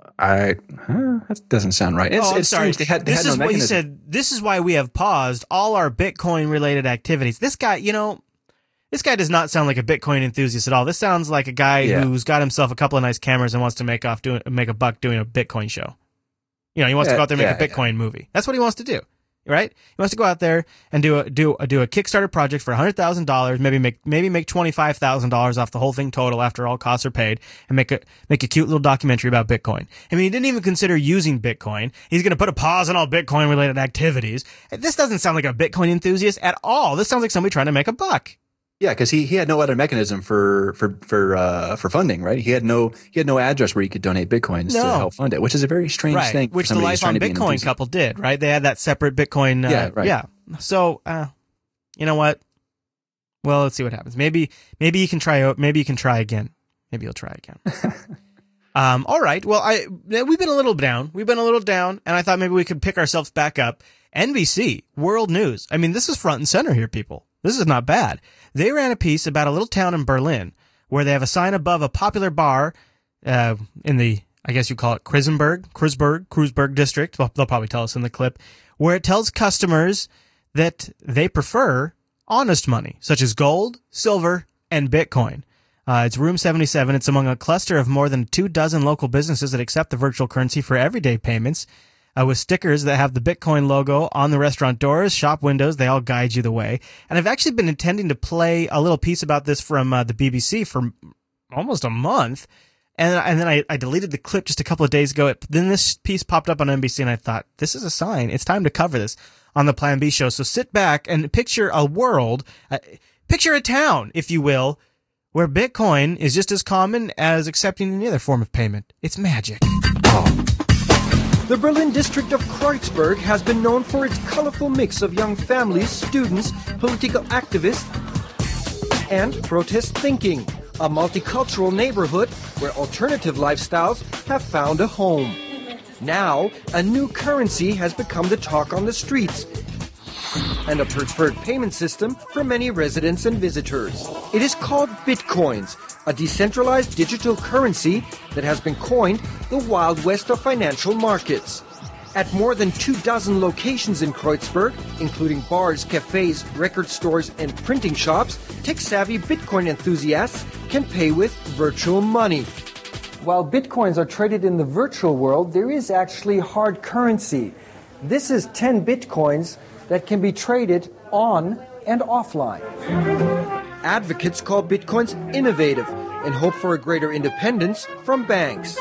That doesn't sound right. I'm sorry. They had no mechanism. He said, this is why we have paused all our Bitcoin-related activities. This guy, this guy does not sound like a Bitcoin enthusiast at all. This sounds like a guy who's got himself a couple of nice cameras and wants to make a buck doing a Bitcoin show. He wants to go out there and make a Bitcoin movie. That's what he wants to do, right? He wants to go out there and do a Kickstarter project for $100,000, maybe make $25,000 off the whole thing total after all costs are paid, and make a cute little documentary about Bitcoin. I mean, he didn't even consider using Bitcoin. He's going to put a pause on all Bitcoin related activities. This doesn't sound like a Bitcoin enthusiast at all. This sounds like somebody trying to make a buck. Yeah, because he had no other mechanism for funding, right? He had no address where he could donate Bitcoins to help fund it, which is a very strange thing. Which the Life on Bitcoin couple did, right? They had that separate Bitcoin. Yeah. So, you know what? Well, let's see what happens. Maybe you can try. Maybe you can try again. Maybe you'll try again. All right. Well, we've been a little down. And I thought maybe we could pick ourselves back up. NBC World News. I mean, this is front and center here, people. This is not bad. They ran a piece about a little town in Berlin where they have a sign above a popular bar in the, I guess you call it Kreuzberg district. They'll probably tell us in the clip, where it tells customers that they prefer honest money, such as gold, silver, and Bitcoin. It's Room 77. It's among a cluster of more than 24 local businesses that accept the virtual currency for everyday payments. With stickers that have the Bitcoin logo on the restaurant doors, shop windows, they all guide you the way. And I've actually been intending to play a little piece about this from the BBC for almost a month. And then I deleted the clip just a couple of days ago. Then this piece popped up on NBC, and I thought, this is a sign. It's time to cover this on the Plan B show. So sit back and picture a world, picture a town, if you will, where Bitcoin is just as common as accepting any other form of payment. It's magic. Oh. The Berlin district of Kreuzberg has been known for its colorful mix of young families, students, political activists, and protest thinking. A multicultural neighborhood where alternative lifestyles have found a home. Now, a new currency has become the talk on the streets and a preferred payment system for many residents and visitors. It is called Bitcoins, a decentralized digital currency that has been coined the Wild West of financial markets. At more than 24 locations in Kreuzberg, including bars, cafes, record stores, and printing shops, tech-savvy Bitcoin enthusiasts can pay with virtual money. While Bitcoins are traded in the virtual world, there is actually hard currency. This is 10 Bitcoins that can be traded on and offline. Advocates call Bitcoins innovative and hope for a greater independence from banks.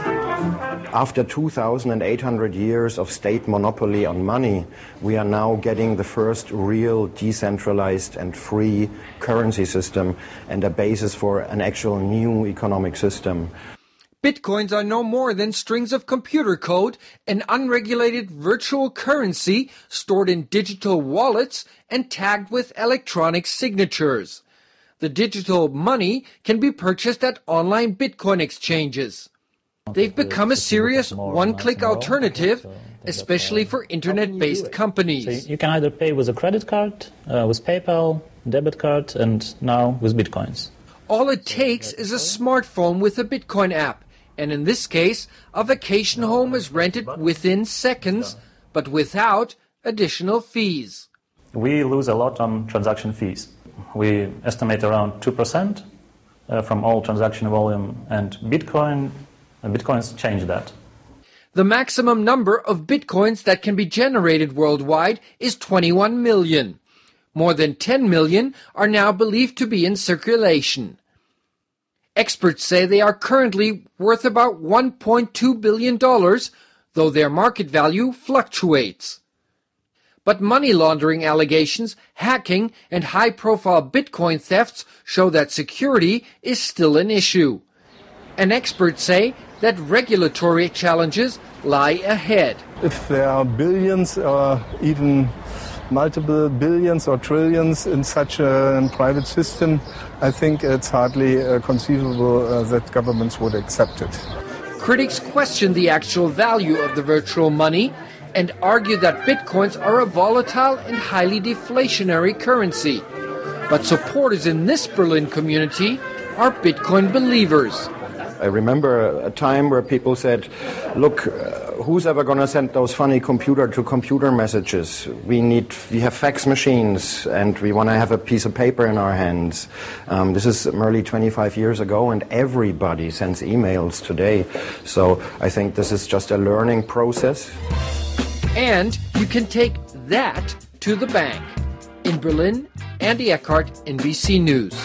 After 2,800 years of state monopoly on money, we are now getting the first real decentralized and free currency system and a basis for an actual new economic system. Bitcoins are no more than strings of computer code, an unregulated virtual currency stored in digital wallets and tagged with electronic signatures. The digital money can be purchased at online Bitcoin exchanges. They've become a serious one-click alternative, especially for internet-based companies. So you can either pay with a credit card, with PayPal, debit card, and now with Bitcoins. All it takes is a smartphone with a Bitcoin app, and in this case, a vacation home is rented within seconds, but without additional fees. We lose a lot on transaction fees. We estimate around 2% from all transaction volume, and Bitcoins change that. The maximum number of Bitcoins that can be generated worldwide is 21 million. More than 10 million are now believed to be in circulation. Experts say they are currently worth about $1.2 billion, though their market value fluctuates. But money laundering allegations, hacking, and high-profile Bitcoin thefts show that security is still an issue. And experts say that regulatory challenges lie ahead. If there are billions or even multiple billions or trillions in such a private system, I think it's hardly conceivable that governments would accept it. Critics question the actual value of the virtual money and argue that Bitcoins are a volatile and highly deflationary currency. But supporters in this Berlin community are Bitcoin believers. I remember a time where people said, look, who's ever going to send those funny computer-to-computer messages? We have fax machines and we want to have a piece of paper in our hands. This is nearly 25 years ago and everybody sends emails today. So I think this is just a learning process. And you can take that to the bank. In Berlin, Andy Eckhart, NBC News.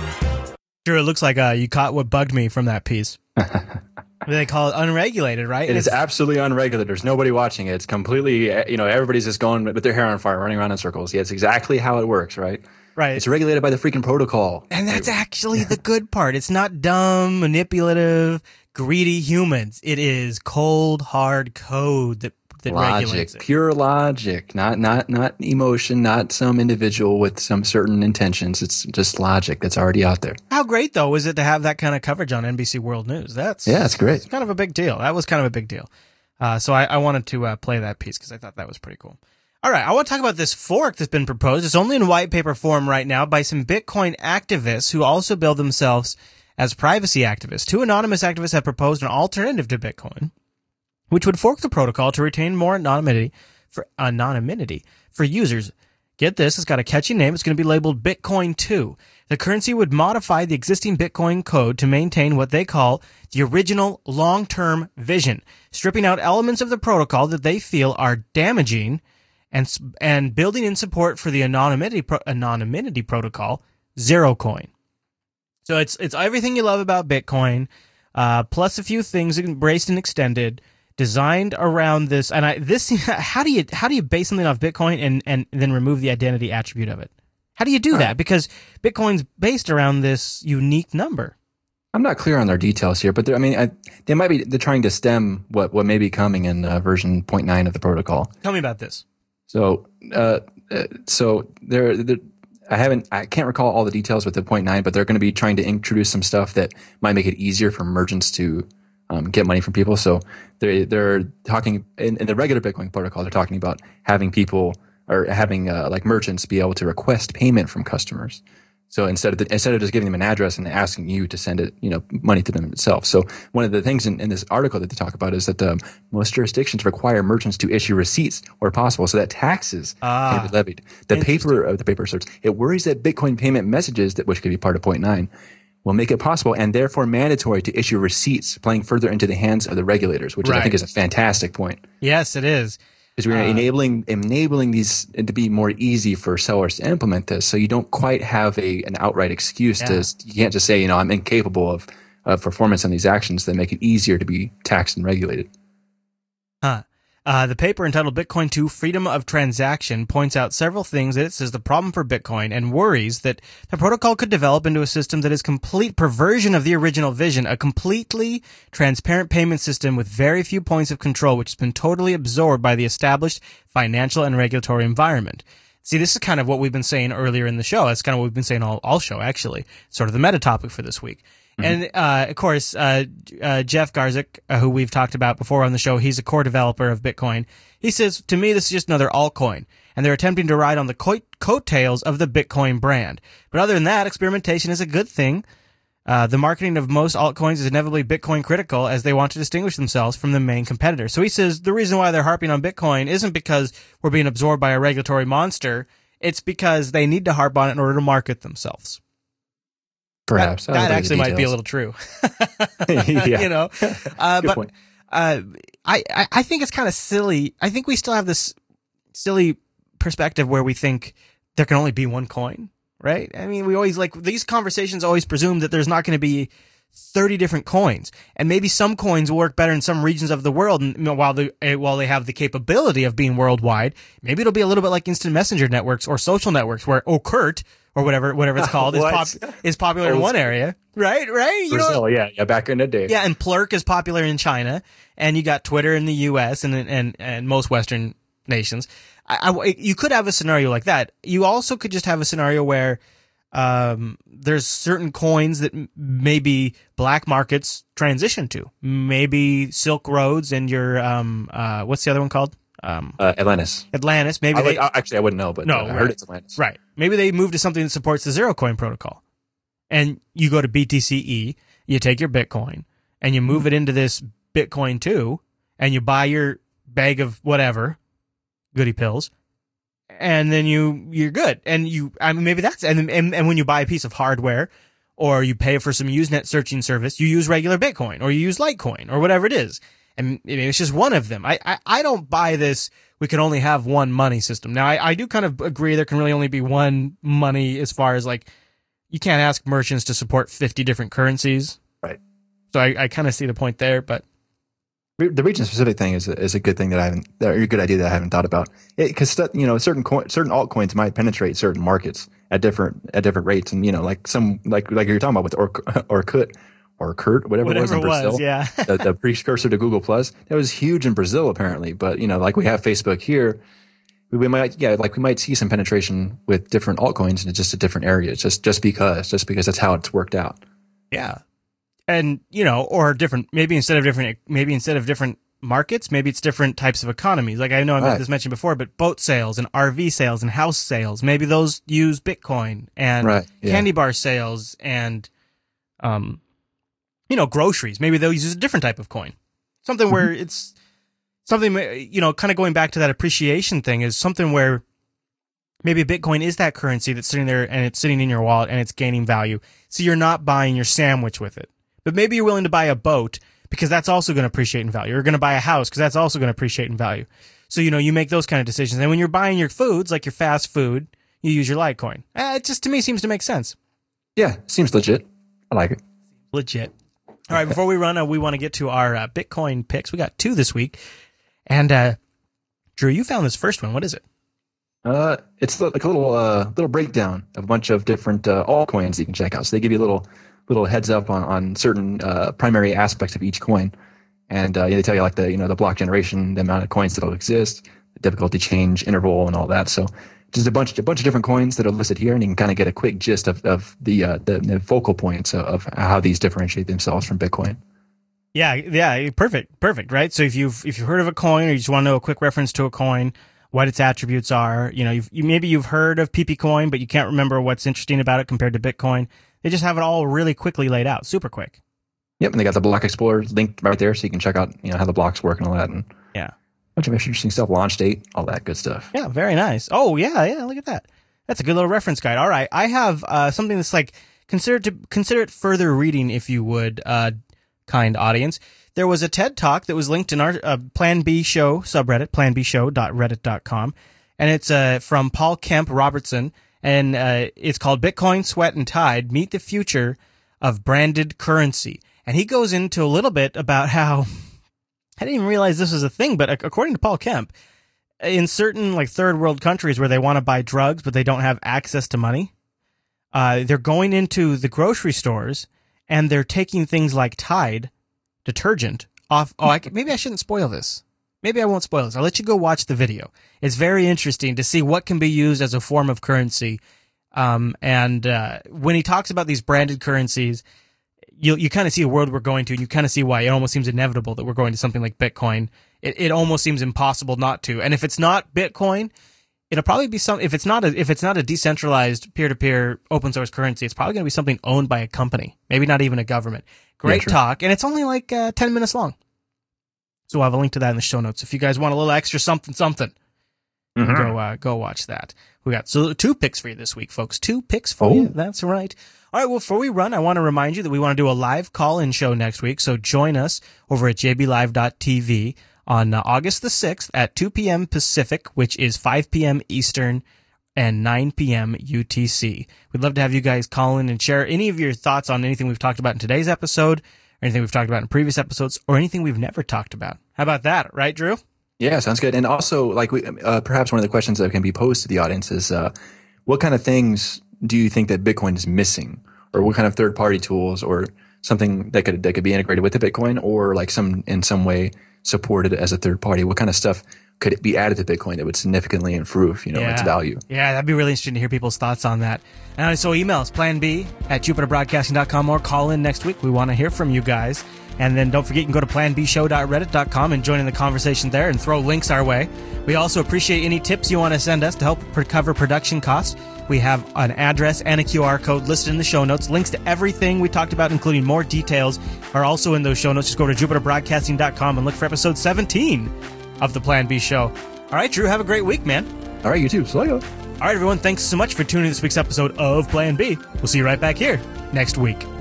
Sure, it looks like you caught what bugged me from that piece. They call it unregulated, right? It is absolutely unregulated. There's nobody watching it. It's completely, everybody's just going with their hair on fire, running around in circles. Yeah, it's exactly how it works, right? Right. It's regulated by the freaking protocol. And that's actually the good part. It's not dumb, manipulative, greedy humans. It is cold, hard code that regulates it. Pure logic, not emotion, not some individual with some certain intentions. It's just logic that's already out there. How great, though, is it to have that kind of coverage on NBC World News? It's great. It's kind of a big deal. That was kind of a big deal. So I wanted to play that piece because I thought that was pretty cool. All right, I want to talk about this fork that's been proposed. It's only in white paper form right now by some Bitcoin activists who also bill themselves as privacy activists. Two anonymous activists have proposed an alternative to Bitcoin, which would fork the protocol to retain more anonymity for users. Get this, it's got a catchy name. It's going to be labeled Bitcoin 2. The currency would modify the existing Bitcoin code to maintain what they call the original long-term vision, stripping out elements of the protocol that they feel are damaging and building in support for the anonymity protocol, Zerocoin. So it's everything you love about Bitcoin, plus a few things embraced and extended, designed around this. And how do you base something off Bitcoin and then remove the identity attribute of it? How do you do that? Because Bitcoin's based around this unique number. I'm not clear on their details here, but they're trying to stem what may be coming in version 0.9 of the protocol. Tell me about this. So I can't recall all the details with the 0.9, but they're going to be trying to introduce some stuff that might make it easier for merchants to get money from people. So they're talking in the regular Bitcoin protocol. They're talking about having people or having like merchants be able to request payment from customers. So instead of just giving them an address and asking you to send it, money to them itself. So one of the things in this article that they talk about is that most jurisdictions require merchants to issue receipts where possible, so that taxes can be levied. The paper asserts it worries that Bitcoin payment messages, which could be part of 0.9, will make it possible and therefore mandatory to issue receipts, playing further into the hands of the regulators, which I think is a fantastic point. Yes, it is. because we're enabling these to be more easy for sellers to implement this. So you don't quite have an outright excuse you can't just say, I'm incapable of performance on these actions that make it easier to be taxed and regulated. The paper entitled Bitcoin 2 Freedom of Transaction points out several things that it says the problem for Bitcoin and worries that the protocol could develop into a system that is complete perversion of the original vision, a completely transparent payment system with very few points of control, which has been totally absorbed by the established financial and regulatory environment. See, this is kind of what we've been saying earlier in the show. That's kind of what we've been saying all show, actually. Sort of the meta topic for this week. And, of course, Jeff Garzik, who we've talked about before on the show, he's a core developer of Bitcoin. He says, to me, this is just another altcoin, and they're attempting to ride on the coattails of the Bitcoin brand. But other than that, experimentation is a good thing. The marketing of most altcoins is inevitably Bitcoin critical, as they want to distinguish themselves from the main competitor. So he says the reason why they're harping on Bitcoin isn't because we're being absorbed by a regulatory monster. It's because they need to harp on it in order to market themselves. Perhaps that actually might be a little true. Yeah. But point. I think it's kind of silly. I think we still have this silly perspective where we think there can only be one coin, right? I mean, we always these conversations always presume that there's not going to be 30 different coins, and maybe some coins will work better in some regions of the world. And while they have the capability of being worldwide, maybe it'll be a little bit like instant messenger networks or social networks where Okert or whatever it's called is popular in one area, right? Brazil, yeah, back in the day. Yeah, and Plurk is popular in China, and you got Twitter in the U.S. and most Western nations. You could have a scenario like that. You also could just have a scenario where there's certain coins that maybe black markets transition to. Maybe Silk Roads and your what's the other one called? Atlantis. Maybe actually I wouldn't know, but I heard it's Atlantis. Right. Maybe they move to something that supports the zero coin protocol. And you go to BTCE, you take your Bitcoin, and you move it into this Bitcoin 2, and you buy your bag of whatever, goody pills, and then you're good. And maybe that's, and when you buy a piece of hardware, or you pay for some Usenet searching service, you use regular Bitcoin, or you use Litecoin, or whatever it is. And maybe it's just one of them. I don't buy this, we can only have one money system. Now, I do kind of agree there can really only be one money as far as you can't ask merchants to support 50 different currencies. Right. So I kind of see the point there, but. The region specific thing is a good thing or a good idea that I haven't thought about. Because certain altcoins might penetrate certain markets at different rates, and like you're talking about with Kurt, whatever it was in Brazil. Yeah. the precursor to Google Plus, that was huge in Brazil apparently. But like we have Facebook here, we might see some penetration with different altcoins in just a different area, just because that's how it's worked out. Yeah. And, or maybe instead of different markets, maybe it's different types of economies. Like I know I've had this mentioned before, but boat sales and RV sales and house sales, maybe those use Bitcoin, and candy bar sales and, groceries. Maybe they'll use a different type of coin. Something where it's something, kind of going back to that appreciation thing, is something where maybe Bitcoin is that currency that's sitting there and it's sitting in your wallet and it's gaining value. So you're not buying your sandwich with it. But maybe you're willing to buy a boat because that's also going to appreciate in value. You're going to buy a house because that's also going to appreciate in value. So, you make those kind of decisions. And when you're buying your foods, like your fast food, you use your Litecoin. It just, to me, seems to make sense. Yeah, seems legit. I like it. Legit. All right, before we run, we want to get to our Bitcoin picks. We got 2 this week. And, Drew, you found this first one. What is it? It's like a little breakdown of a bunch of different altcoins you can check out. So they give you a little heads up on certain primary aspects of each coin, and they tell you the block generation, the amount of coins that'll exist, the difficulty change interval, and all that. So just a bunch of different coins that are listed here, and you can kind of get a quick gist of the focal points of how these differentiate themselves from Bitcoin. Yeah, perfect, right? So if you've heard of a coin, or you just want to know a quick reference to a coin, what its attributes are, maybe you've heard of PP Coin, but you can't remember what's interesting about it compared to Bitcoin. They just have it all really quickly laid out, super quick. Yep, and they got the Block Explorer linked right there, so you can check out how the blocks work and all that, and a bunch of interesting stuff, launch date, all that good stuff. Yeah, very nice. Oh yeah, look at that. That's a good little reference guide. All right, I have something that's consider it further reading, if you would, kind audience. there was a TED Talk that was linked in our Plan B Show subreddit, planbshow.reddit.com, and it's from Paul Kemp Robertson, and it's called Bitcoin, Sweat, and Tide, Meet the Future of Branded Currency. And he goes into a little bit about how, I didn't even realize this was a thing, but according to Paul Kemp, in certain like third world countries where they want to buy drugs but they don't have access to money, they're going into the grocery stores and they're taking things like Tide detergent off. Maybe I shouldn't spoil this. Maybe I won't spoil this. I'll let you go watch the video. It's very interesting to see what can be used as a form of currency. And when he talks about these branded currencies, you kind of see a world we're going to, and you kind of see why it almost seems inevitable that we're going to something like Bitcoin. It almost seems impossible not to. And if it's not Bitcoin, it'll probably be if it's not a decentralized peer-to-peer open source currency, it's probably going to be something owned by a company, maybe not even a government. Great talk, and it's only like 10 minutes long. So I'll have a link to that in the show notes. If you guys want a little extra something, go watch that. We got 2 picks for you this week, folks. 2 picks for you. That's right. All right, well, before we run, I want to remind you that we want to do a live call-in show next week, so join us over at jblive.tv on August the 6th at 2 p.m. Pacific, which is 5 p.m. Eastern and 9 p.m. UTC. We'd love to have you guys call in and share any of your thoughts on anything we've talked about in today's episode, or anything we've talked about in previous episodes, or anything we've never talked about. How about that, right, Drew? Yeah, sounds good. And also, like, perhaps one of the questions that can be posed to the audience is, what kind of things do you think that Bitcoin is missing, or what kind of third-party tools, or something that could be integrated with the Bitcoin, or like in some way supported as a third party? What kind of stuff could it be added to Bitcoin that would significantly improve, its value? Yeah, that'd be really interesting to hear people's thoughts on that. And so email us, planb@jupiterbroadcasting.com, or call in next week. We want to hear from you guys. And then don't forget, you can go to planbshow.reddit.com and join in the conversation there and throw links our way. We also appreciate any tips you want to send us to help cover production costs. We have an address and a QR code listed in the show notes. Links to everything we talked about, including more details, are also in those show notes. Just go to jupiterbroadcasting.com and look for episode 17 of the Plan B Show. All right, Drew, have a great week, man. All right, you too. So, all right, everyone, thanks so much for tuning in this week's episode of Plan B. We'll see you right back here next week.